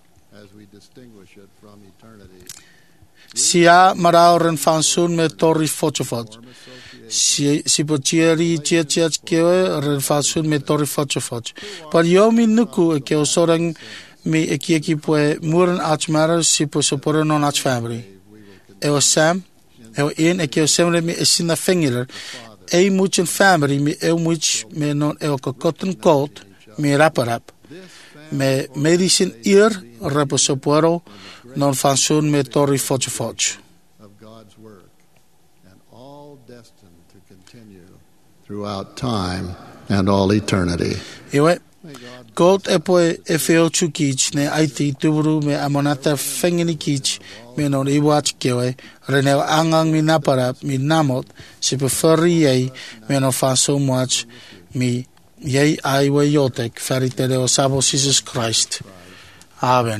Sia marao ren fansun me torri fochofot. Si pochieri chiach kewe ren fansun me torri fochofot. Par yo mi nuku e ke osorang mi eki poe muren achmara si po soporo non ach family. Eo Sam, eo in e ke osemre mi esina finger. E muchen family mi eo much me non eo kokotten cold mi raparap. Me medicine ear rapo soporo non fansun me torri foch of God's work and all destined to continue throughout time and all eternity. Iwe God epoe e feo chukich ne aiti tuburu me amonata fengini kich me non iwach kewe reneo angang mi napara mi namot si preferi yei me non fansun much mi yei aiwe yotek feritere o sabo Jesus Christ. Amen.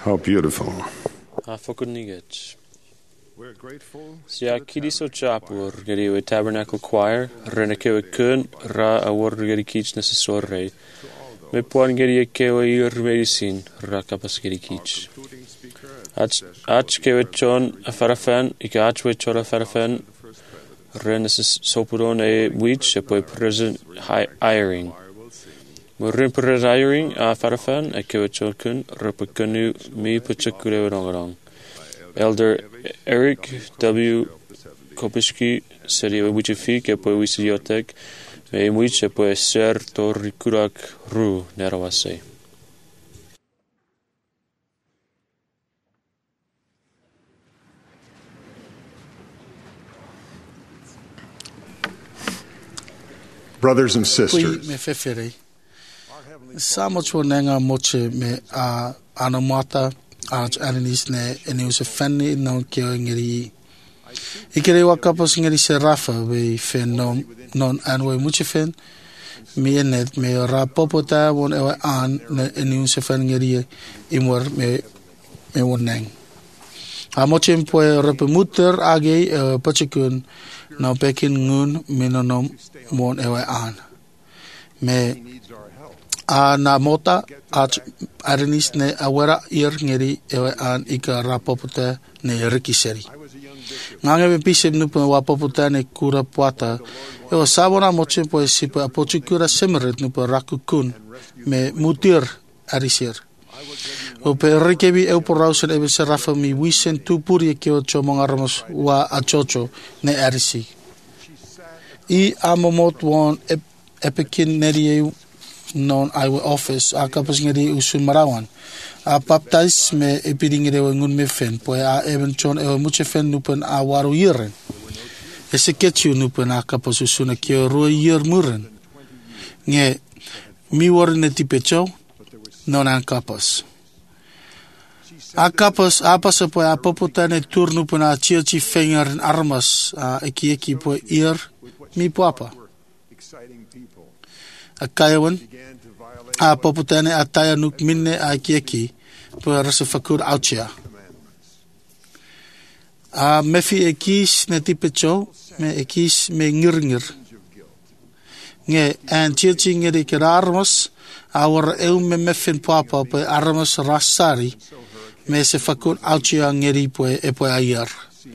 How beautiful. A fokuniget. We're grateful. Sia kidiso chapur gedi we Tabernacle Choir reneke kun ra awor gedi kich necessore. Me puan gedi kewe ir medicine ra kapas gedi kich. Ach kewe chon afarafan ikach we chon afarafan renesis sopuron e wich poi present hiring. Morin present hiring afarafan kewe chon kun repekunu mi puchakure rongarong. Elder Eric W. Kopishki seria wichifi ke po wisiotek me wiche po ser torikurak ru nerawase. Brothers and sisters, me fefere. Samoch wonenga moche me anamata Arch Arenis ne eniuse fanni non kio ngeri. Ikere wakapas ngeri serafa we fen non anwe muche fen. Mi enet me rapopota won ewe an ne eniuse fan ngeri imor me woneng. Amoche mpoe repemuter age pachikun no pekin ngun minonom won ewe an. Me na mota at Arenis ne awera ir ngeri ewe an ika rapopota ne rikiseri. Ngange me pisem nupa wapopota ne kura puata. Ewa sabona moche po sipa apochi kura semeret nupa rakukun me mutir arisir. Ope rikebi eu porausen ebe serafa mi wisen tu puri kio chomongaramas wa achocho ne arisi. I amomot won epikin neri non aiwe office a kapas ngeri usun marawan a baptize me epiringere ngun me fen po a even chon e muche fen nupen a waru yiren ese ketchu nupen a kapas usun kio ro yir muren nge mi worne tipecho non an kapas a kapas a pasa po a popotane tur nupen a chichi finger en armas a eki po ir mi papa a kaiwan a popotane a taya nuk minne a kieki po rasa fakur auchia a mefi ekis ne tipecho me ekis me ngir nge an chichi ngere kerarmos a war eu me mefin papa po armos rasari me se fakur auchia ngeri po e po ayar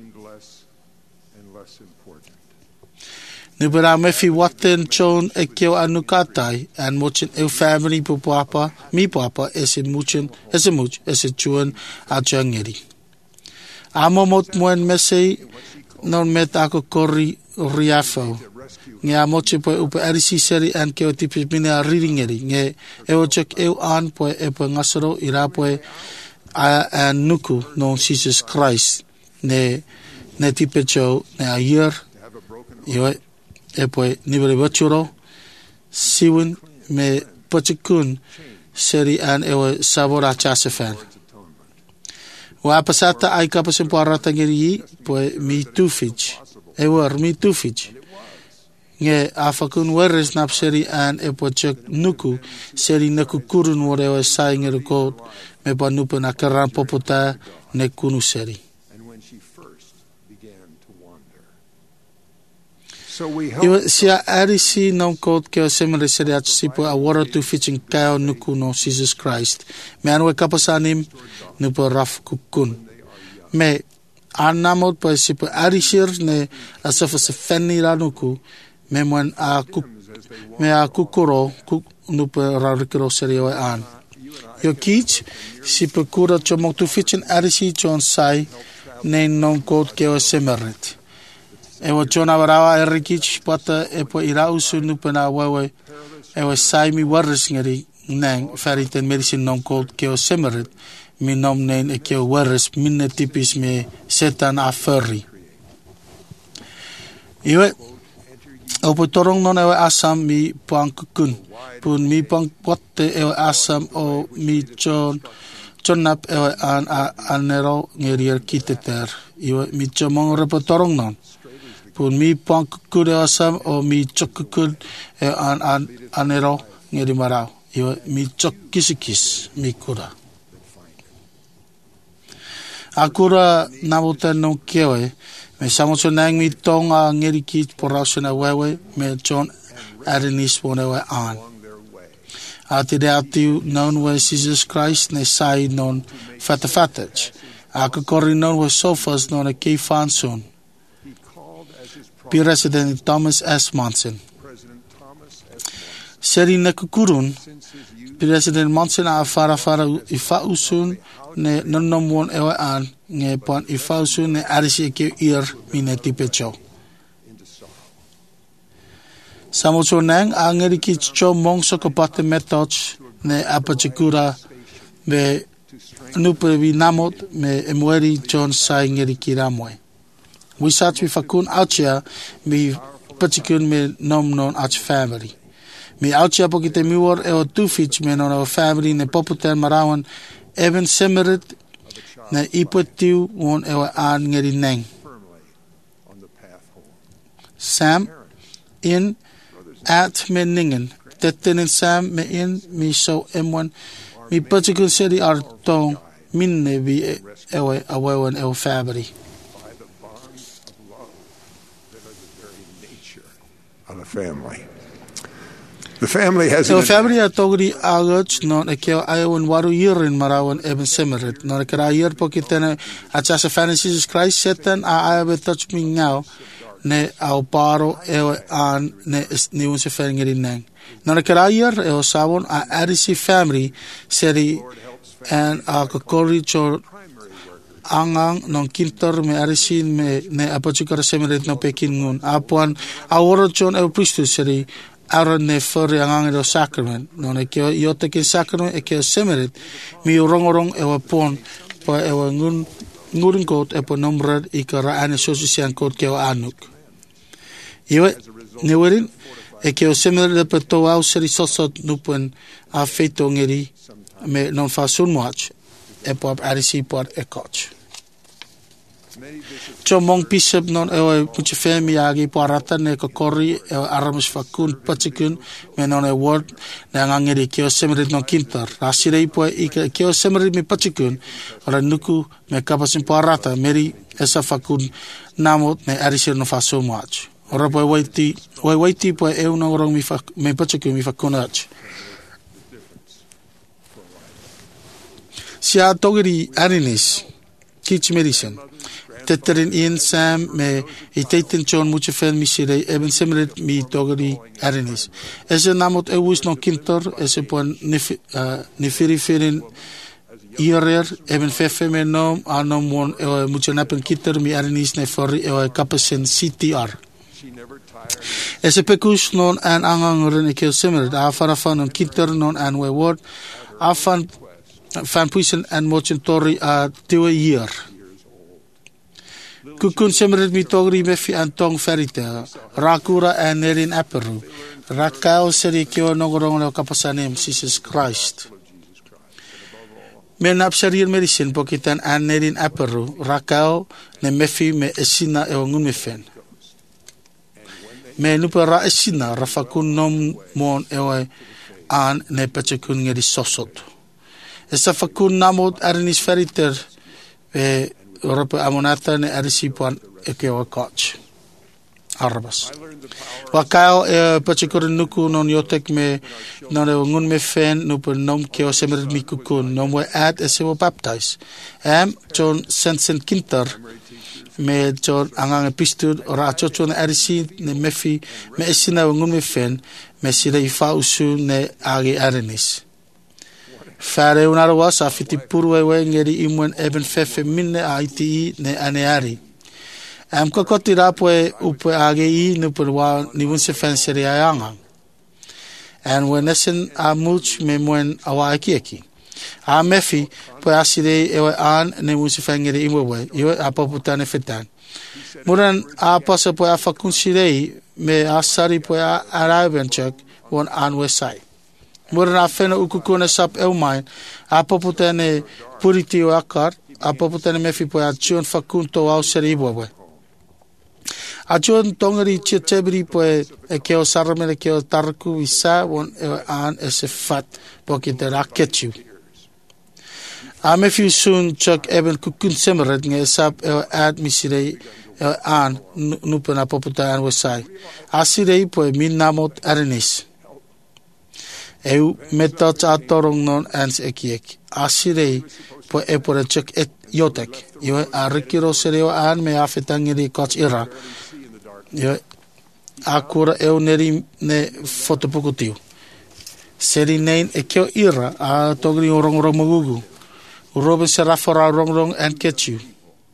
Nubera mefi waten chon e keo anukatai and mochin eu family po papa mi papa ese muchen ese chuan a changeri. Amo mot moen mesei non met ako kori riafo. Nge amoche po upe arisi seri and keo tipi mine a riringeri. Nge eo chek eu an po e po ngasaro ira po a nuku non Jesus Christ ne tipe cho ne a year iwe e poi nivele vachuro siwin me pachikun seri an ewe sabora chasefan wa pasata ai kapasin po arata ngeri poi mi tufij ewer mi tufij nge afakun weres nap seri an e pachik nuku seri naku kurun wore ewe sai ngeri kot me pa nupu na karan popota ne kunu seri. Iwa sia arisi non kot keo semere seri atu sipo a wara tu fitching kao nuku no Jesus Christ. Me anwe kapasanim nupo raf kukun. Me anamot po sipo arisir ne asafa se fenni ra nuku me mwen a kukuro nupo rarikiro seri oe an. Yo kich sipo kura chomok tu fitching arisi chon sai ne non kot keo semeret. Ewa chona warawa e rikich pata e po ira usu nupena wawe ewa saimi waris ngeri nang fariten medicine non cold keo semeret mi nom nen e keo waris minne tipis me setan a furry. Iwe opo torong non ewa asam mi pangkukun pun mi pangpote ewa asam o mi chonap ewa an anero ngerier kiteter. Iwe mi chomong repo torong non. Pun mi pangkukud e asam o mi chokukud e an anero ngeri marau. Iwa mi chok kisikis mi kura. Akura nabuta no kewe. Me samoto nang mi tonga ngeri ki porasona wewe me John Adonis wonewe an. Ati de atu known was Jesus Christ ne sai non fatafatach. Akakori known was sofas non a key fanson. President Thomas S. Monson. Seri nekukurun. President Monson a fara ifa usun ne nonomon ewe an nge pon ifa usun ne arisi ke ir mine tipecho. Samoso nang angeri ki cho mongso kapate metoch ne apachikura me nupe vi namot me emueri John sai ngeri ki ramwe. Wisach mi fakun auchia mi pachikun me nom non ach family. Mi auchia pokite miwor eo tufich me non eo family ne poputer marawan even semerit ne ipotiu won eo aan ngeri neng. Sam in at me ningen. Tetten in Sam me in mi so M1 mi pachikun seri artong minne vi ewe awewan eo family. Of a family. The family has so family atogri agach non ekeo ayon waru yerin marawan even semerit non ekara yer pokitene achasa Jesus Christ setan a abe touch me now ne au paro e an ne ni unse fengeri neng non ekara yer e osawon a RC family seri and a kokori cho angang non kintor me RC me ne apachikara semerit no pekingun apuan aworo chon e priesthood seri aron ne fori angang do sacrament non e keo yote ke sacrament e keo semerit mi rongorong e wapon pa e ngurin kot e po nomrad i kara ane sosisian kot keo anuk iwe newerin e keo semerit e po to au seri sosot nupen a feito ngeri me non fa sunwatch e po arisi po e coach cho mong bishop non e puche femi agi po arata ne kokori e aramus fakun pachikun me non e word na ngangeri keo semerit non kintar rasirei po e keo semerit mi pachikun ora nuku me kapasin po arata meri esa fakun namot ne arisir no fa so much ora po waiti po e uno orong me pachikun mi fakunach sia togeri arinis kitch medicine Tetterin in Sam me iteiten John muche fen misire even semerit mi togeri arinis. Ese namot ewus no kintor ese pon nifiri firin ierer even fefe me nom anom won muche napen kintor mi arinis ne fori kapesen CTR. Ese pekus non an angangoren ekel semerit afara fan on kintor non an we word afan fan puisen en mochen tori a 2 year. Kukun semerit mi togri mefi antong ferite rakura en erin aperu rakao seri kio nogorong leo kapasanem Jesus Christ men apsarir medicine pokitan an erin aperu rakao ne mefi me esina e ngun mefen me nupa ra esina rafakun nom mon ewe an ne pachekun ngeri sosot esa fakun namot arinis feriter Europa amonata ne arisipuan ekeo coach arabas wakao pachikor nuku non yotek me non ngun me fen no per nom keo semer mi kukun nom we at esewo baptize John sensen kinter me John angang epistud ora chochon arisi ne mefi me esina ngun me fen me sira ifa usu ne agi arenis Fare unaro was afiti purwewe ngeri imwen even fefe minne a ITI ne aneari. Kakoti rapwe upe AGI nuperwa niwunse fenseri ayanga. And when esen a much me mwen awa akieki. A mefi po asire ewe an ne wunse fengeri imwewe iwe apoputane fetan. Muran a pasa po afakun sirei me asari po arabenchak won anwe sai. Mura fena ukukuna sap eumain apoputene puriti o akar apoputene mefi po achion fakunto au seribwe achion tongeri chebri po keo sarmele keo tarku isa won an ese fat pokite rakechu Ame fiu soon chak eben kukun semeret nge sap ad misirei an nupena poputa an wasai. Asirei po min namot arenis. Eu metat atorong non ans ekiek. Asirei po epore chak et yotek. Yo arikiro sereo an me afetangiri koch ira. Yo akura eu neri ne fotopukutiu. Seri nein ekio ira a togri orong magugu. Urobe serafora rong and catch you.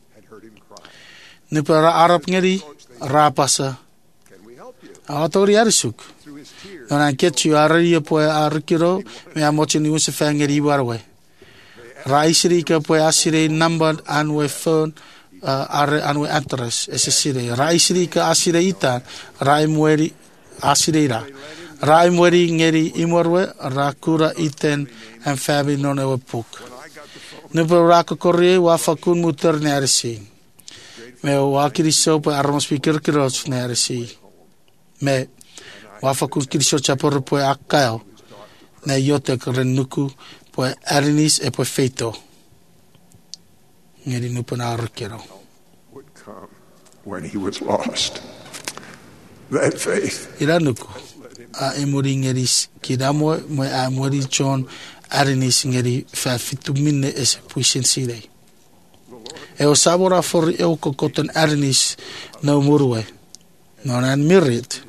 Nipara Arab ngeri rapasa. Atori arisuk. Non an catch you aria po arikiro me amochi ni usa fangeri warwe. Raisiri ka po asire number and we phone are and we address esesire. Raisiri ka asire ita raimweri asireira. Raimweri ngeri imorwe rakura iten and fabi non ewe puk. Nupa raka korre wa fakun muter neresi. Me wa kiriso pa armos pikir kiros neresi. Me wa fakun kiriso chapor po akao. Ne yote renuku po arinis e po feito. Ngeri nupa na arkero. Would come when he was lost. That faith. Iranuku. A emori ngeri kidamo mo a mori John arinis ngeri fa fitu minne es puisen sirei. E o sabora for e o kokoton arinis no murwe. Non an mirit.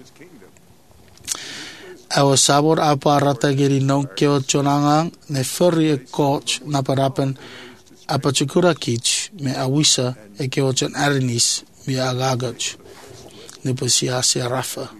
E o sabor a parata geri non keo chonangang ne furri e coach na parapen a pachukura kich me a wisa e keo chon arinis mi a gagach. Ne posia se rafa.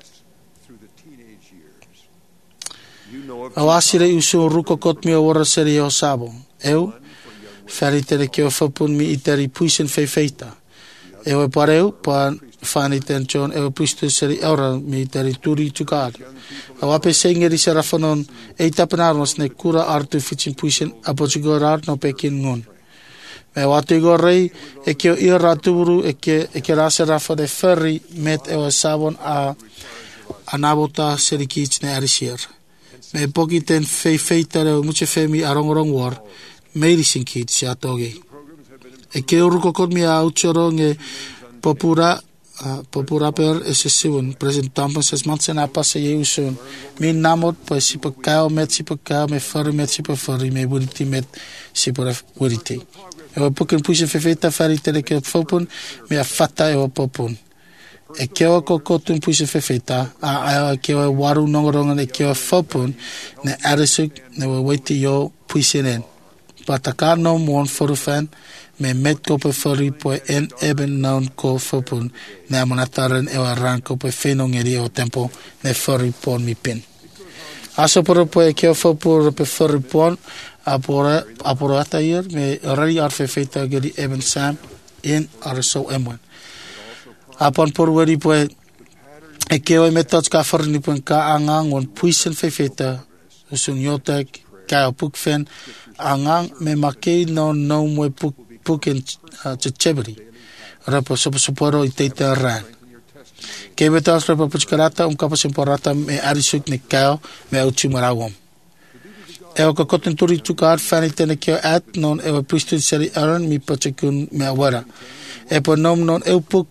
Au asire usu ruko kot mi ora seri o sabo. Eu, feri tere ke o whapun mi i teri puisen feita. Eu e pareu, pa whani ten John, eu puistu seri eura mi i teri turi tukad. Au ape sengeri se rafanon, e tapanarmos ne kura artu fitin puisen apochigorar no pekin ngun. Me watu gorei, e keo ira turu, e ke rase rafa de ferri met e o sabon a nabota seri kich ne arisir. Me poki ten feita reo muche femi arongorong war, medicine kit si atoge. E ke uruko kot mi a uchoro nge popura per esesiun, present tampon ses mansen apase ye usun. Mi namot po sipa kao met sipa kao, me fari met sipa fari, me buriti met sipa buriti. Ewa pukin puise feita fari tere ke fopun, me a fata ewa popun. E kewa kokotun puise feita, a kewa waru nongorongan e kewa fopun, ne arisuk ne waiti yo puise nen. Pataka no mon forufan, me met kope fori po en eben naun ko fopun, ne amonataren ewa ran kope fenongeri o tempo, ne fori pon mi pin. Aso poro po e kewa fopur pe fori pon, aporo ata hier, me rari ar feita geri eben sam, in ariso emwen. Apon porwari po e kewa me tots ka forni po ka angang on puisen feita, usun yotek, ka pukfen, angang me makei no mwe puken chebri. Rapo soporo i teita ran. Kewe tas rapo puchkarata, kapasimporata me arisuk ne kao me uchimarawom. Ewa kakotin turi tukar fani tene keo at non ewa puistun seri aran mi pachakun me awara. Epo nom non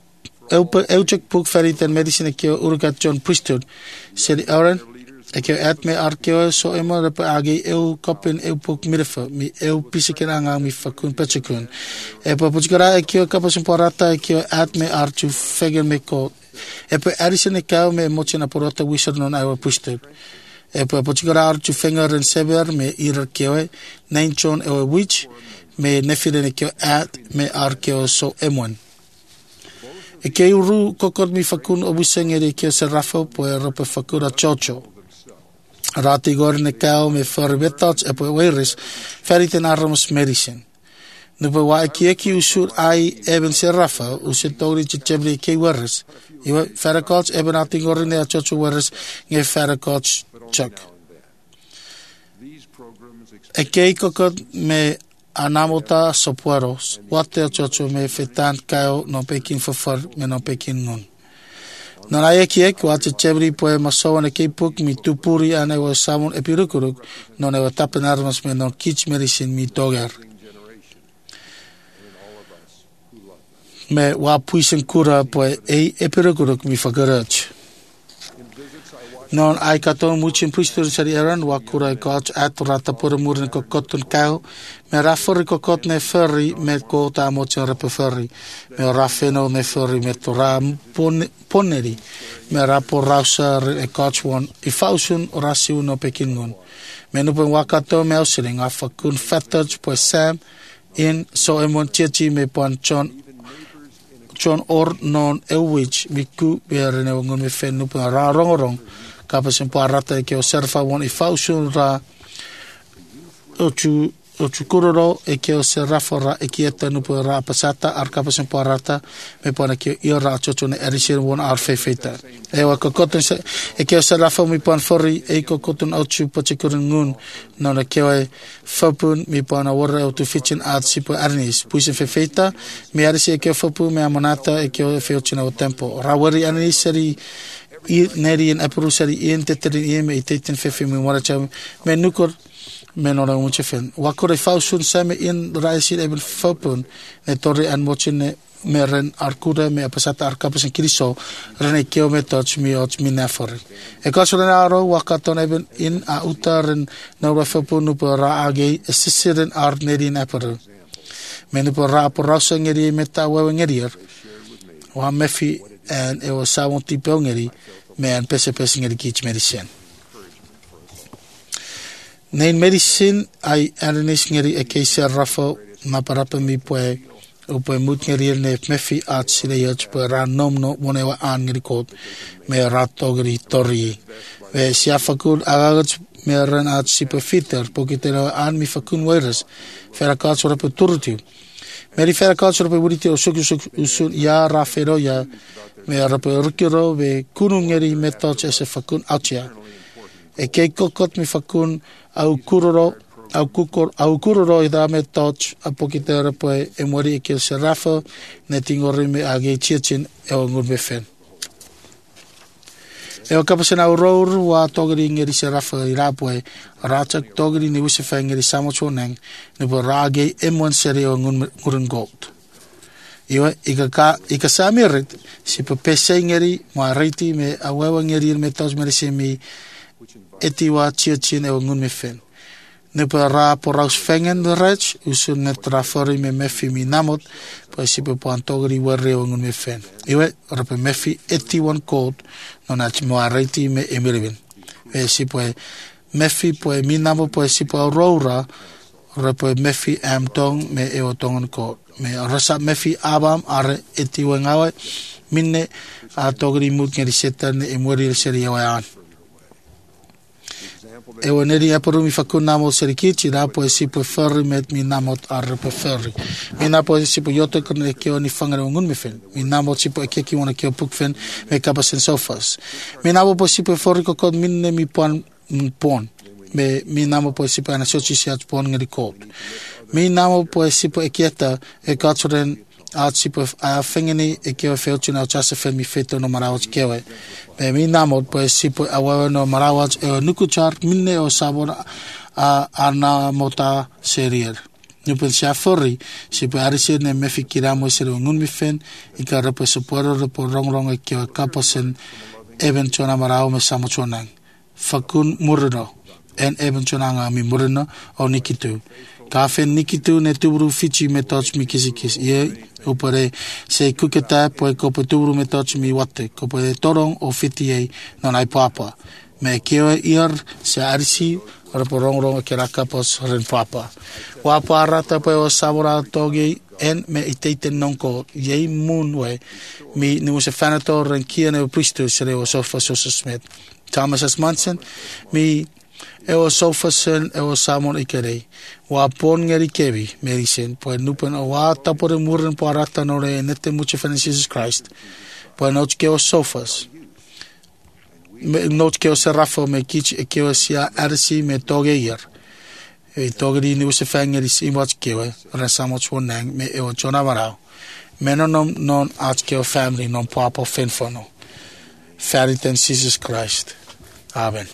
eu check puk fari ten medicine keo urukat John priesthood seri aran e keo at me arkeo so emo repo agi eu kopin eu puk mirefa mi eu pisikin anga mi fakun pachakun. Epo puchkara e keo kapasimporata e keo at me archu fegen me ko. Epo arisene keo me mochina porota wizard non ewa priesthood. Epo puchkara archu finger and sever me irar keo nain John ewa witch me nefirene keo at me arkeo so emon. E kei uru kokot mi fakun obusengere keo se rafo po e rope fakura chocho. Rati gore ne kao me farbetats e po e weiris feriten arramos medicine. Nupa wa eki usur ai eben se rafa usur tori chichebri kei weiris. Iwa farakots eben rati gore ne a chocho weiris nge farakots chok. E kei kokot me anamota sopueros, wate chocho me fetan kao no pekin fafar me no pekin nun. Non ai ki ek wa te chevri poe maso na ke puk mi tupuri ana wa samun epirukuruk non e wa tapenarmas me non kich medicine mi toger. Me wa puisen kura poe e epirukuruk mi fagarach. Non ai katon muchin priestur sari eran wa kura koch at rata pura murin ko cotton cow me rafori ko kot ne ferry me ko ta mochen rep ferry me rafeno ne ferry me tora poneri me rapo rausa e coach one I fausun rasiu no pekingon me no pen wakato me ausling afa kun fatage po sam in so emon chichi me pon John or non ewich miku bere ne ngon me fen no pen ra rongorong kapasen po arata ke o serfa won I fausun ra ochu kuroro e ke o serfa ra e ke ta no po ra pasata ar kapasen po arata me pona ke I ra chocho ne erisen won ar fefeta e wa kokoten e ke o serfa mi pon fori e kokoten ochu po chikurun no na ke o fapun mi pona wora o tu fitchen at sipo arnis puisen fefeta me arisi ke fapu me amonata e ke o feochina o tempo rawari arnis seri neri en apurusari en teteri me teten fefe me moracha me nukor me no ra mucho fen wakore fausun same in raisi even fapun ne torre an mochine me ren arkura me apasata arkapes en kriso ren keo me touch me och me nafori e kasona aro wakaton even in a utaren no ra fapun no ra age sisiren ar neri en apuru me no ra porasa ngeri meta wa ngerier wa mefi and it was someone tipongeri man pese ngeri kich medicine nein medicine ai ananis ngeri ekesa rafo na parapa mi poe o poe mut ngeri ne mefi at sile yach po ra nomno monewa an ngeri kot me ratogri tori ve sia fakul agach me ran at sipo fitter pokitero an mi fakun virus fera kats ora po turtiu Meri fera culture pe buriti o usun ya rafero ya me rape rukiro ve kunungeri metoch ese fakun autia e ke kokot mi fakun au kuroro ida metoch apokitera pe e mori ke serafo ne tingori me age chichin e ngur befen e o kapasena uror wa togri ngeri serafo irapoe rachak togri ni usefa ngeri samochoneng ne borage emon serio ngurun gold iwa ika samirit si pese ngeri ma riti me awewa ngeri me tos me semi etiwa chichin e ngun me fen ne para poraus fengen de rech usun net trafori me mefi mi namot pa si pe pantogri warre ngun me fen iwa rape mefi 81 code non ach mo riti me emiribin e si po mefi po mi namo po si po aurora rape mefi am tong me e otongon code me rasa mefi abam are etiwa ngawe minne a togri mut ngeri setan e mori seria wa e oneri aporu mi fakun namo serikichi da po si po ferry met mi namot ar po ferry mi na po si po yoto kon e ke oni fangare ngun me fen mi namo si po ke ki wona ke puk fen me kapasen sofas mi namo po si po ferry ko kon minne mi pon me mi namo po si po na sochi si at pon ngeri kot mi namo po si po ekieta e katsoren at si po a fengeni e ke feochina chasa fen mi feto no marawach kewe me mi namo po si po awa no marawach e nukuchar minne o sabor a ana mota serier nupen sia forri si po arisi ne me fikiramo ser ngun mi fen e ka repo suporo repo rongrong e ke kapasen even chona maraw me samochonang fakun murno en even chonanga mi murno o nikitu kafen nikitu ne tubru fichi me touch mi kisikis ye upare se kuketa po ko tubru me touch mi wate ko po torong o fiti non ai papa me keo ir se arsi reporong ke rakapos ren papa wa parata po sabora togi en me iteten nonko ye moon we mi nu se fanator en kiene priester se o sofa so smet Thomas as Manson mi e o sofasen e o samon ikere wa pon ngeri kevi medicine po nupen o wa tapore murren po arata no re nete mucho fen Jesus Christ po no ke o sofas no ke o serafo me kich e ke o sia arsi me togeir e togeri ni se fangeri si much ke we resamo chonang me e o chona varao meno non at ke o family non papa fen fono Færdigt den Jesus Christ. Amen.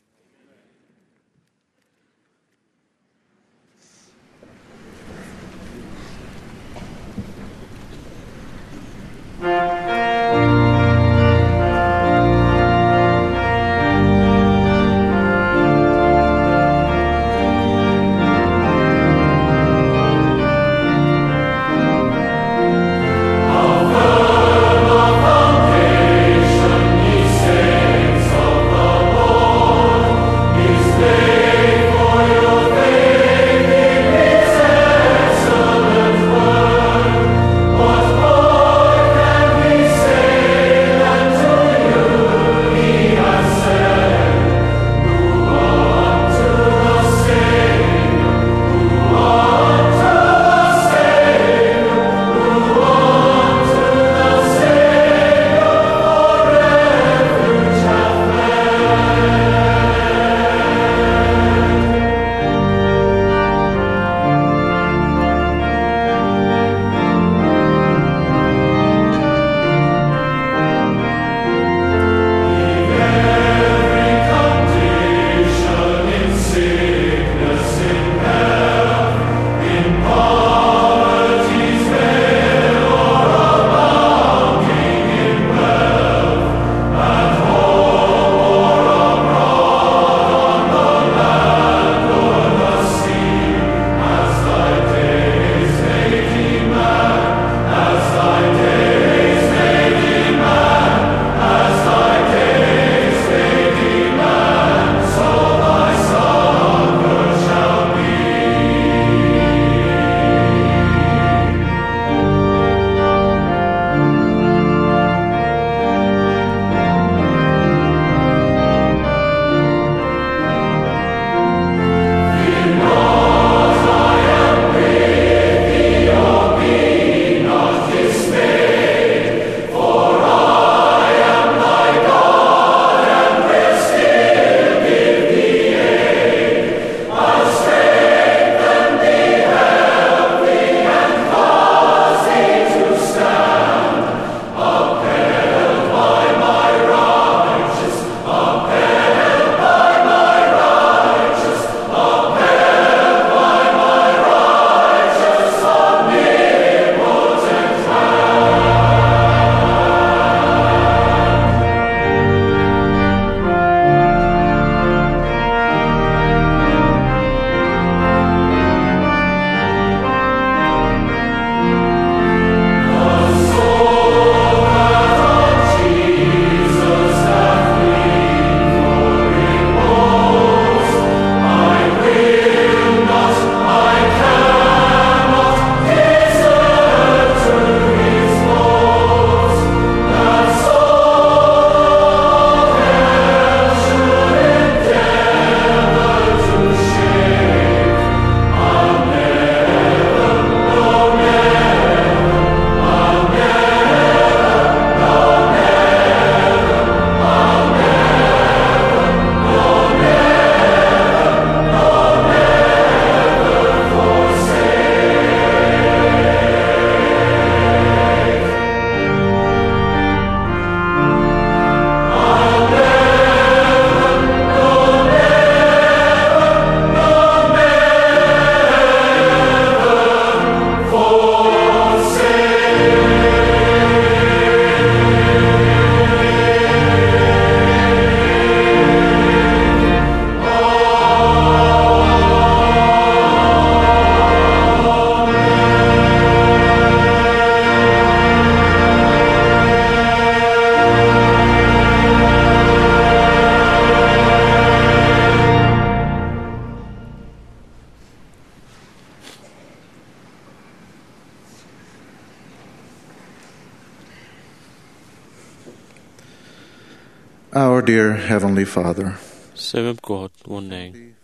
Our dear Heavenly Father, Sevem God, Woneng,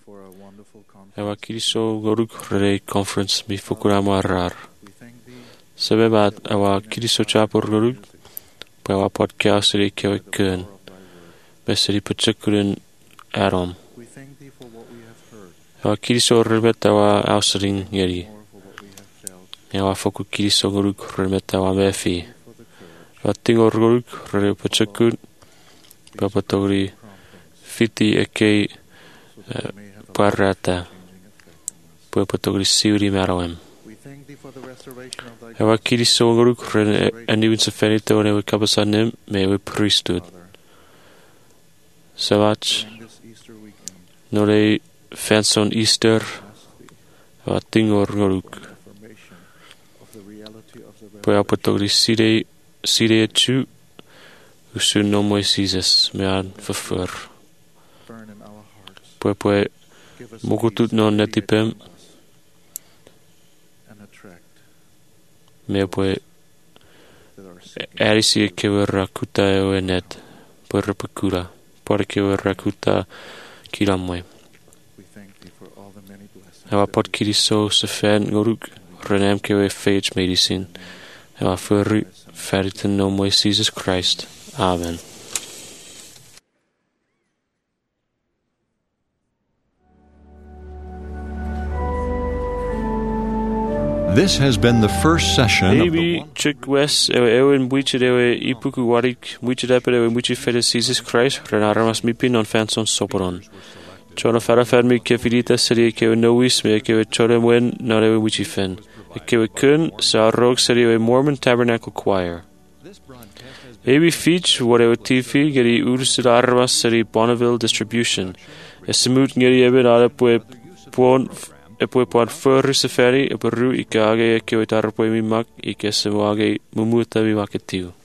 Ewa Kiriso Goruk Rei Conference mi Fukurama Rar. Sevebat Ewa Kiriso Chapor Goruk, Ewa Podcast Rei Kewe Kön, Beseri Putsakurin Arom. Ewa Kiriso Rebet Ewa Ausring Yeri. Ewa Foku Kiriso Goruk Rebet Ewa Mefi. Ewa Tingor Goruk Rei Putsakun, Papatogri fiti eke parata. Papatogri siuri marawem. Ewa kiri songaruk ren aniwin sa fenito ne we kabasanem me we priesthood. Savach nore fanson Easter wa tingor ngaruk. Papatogri side chu usun no moi Jesus me an verfur. Pue mugutut no netipem me pue erisi kewe rakuta ewe net pue rapakura pore kewe rakuta kiramwe ewa pot kiriso se fan ngoruk renem kewe phage medicine ewa furu feriten no moi Jesus Christ. Amen. This has been the first session of the Maybe Chick West ewe mwichid ewe ipuku warik mwichid epid ewe mwichid fede Jesus Christ renaramas mipin on fanson soporon. Chona farafad mi kefidita seri kewe nois me kewe chore mwen na ewe mwichid fen. Kewe kun sa rog seri ewe Mormon Tabernacle Choir. Ebi feach what ewe tifi geri ursid armas seri Bonneville Distribution. Esimut ngeri ebed ala pue pon epue pon furri safari eperu ikage kewe tarpue mi mak ike semuage mumuta mi maketiu.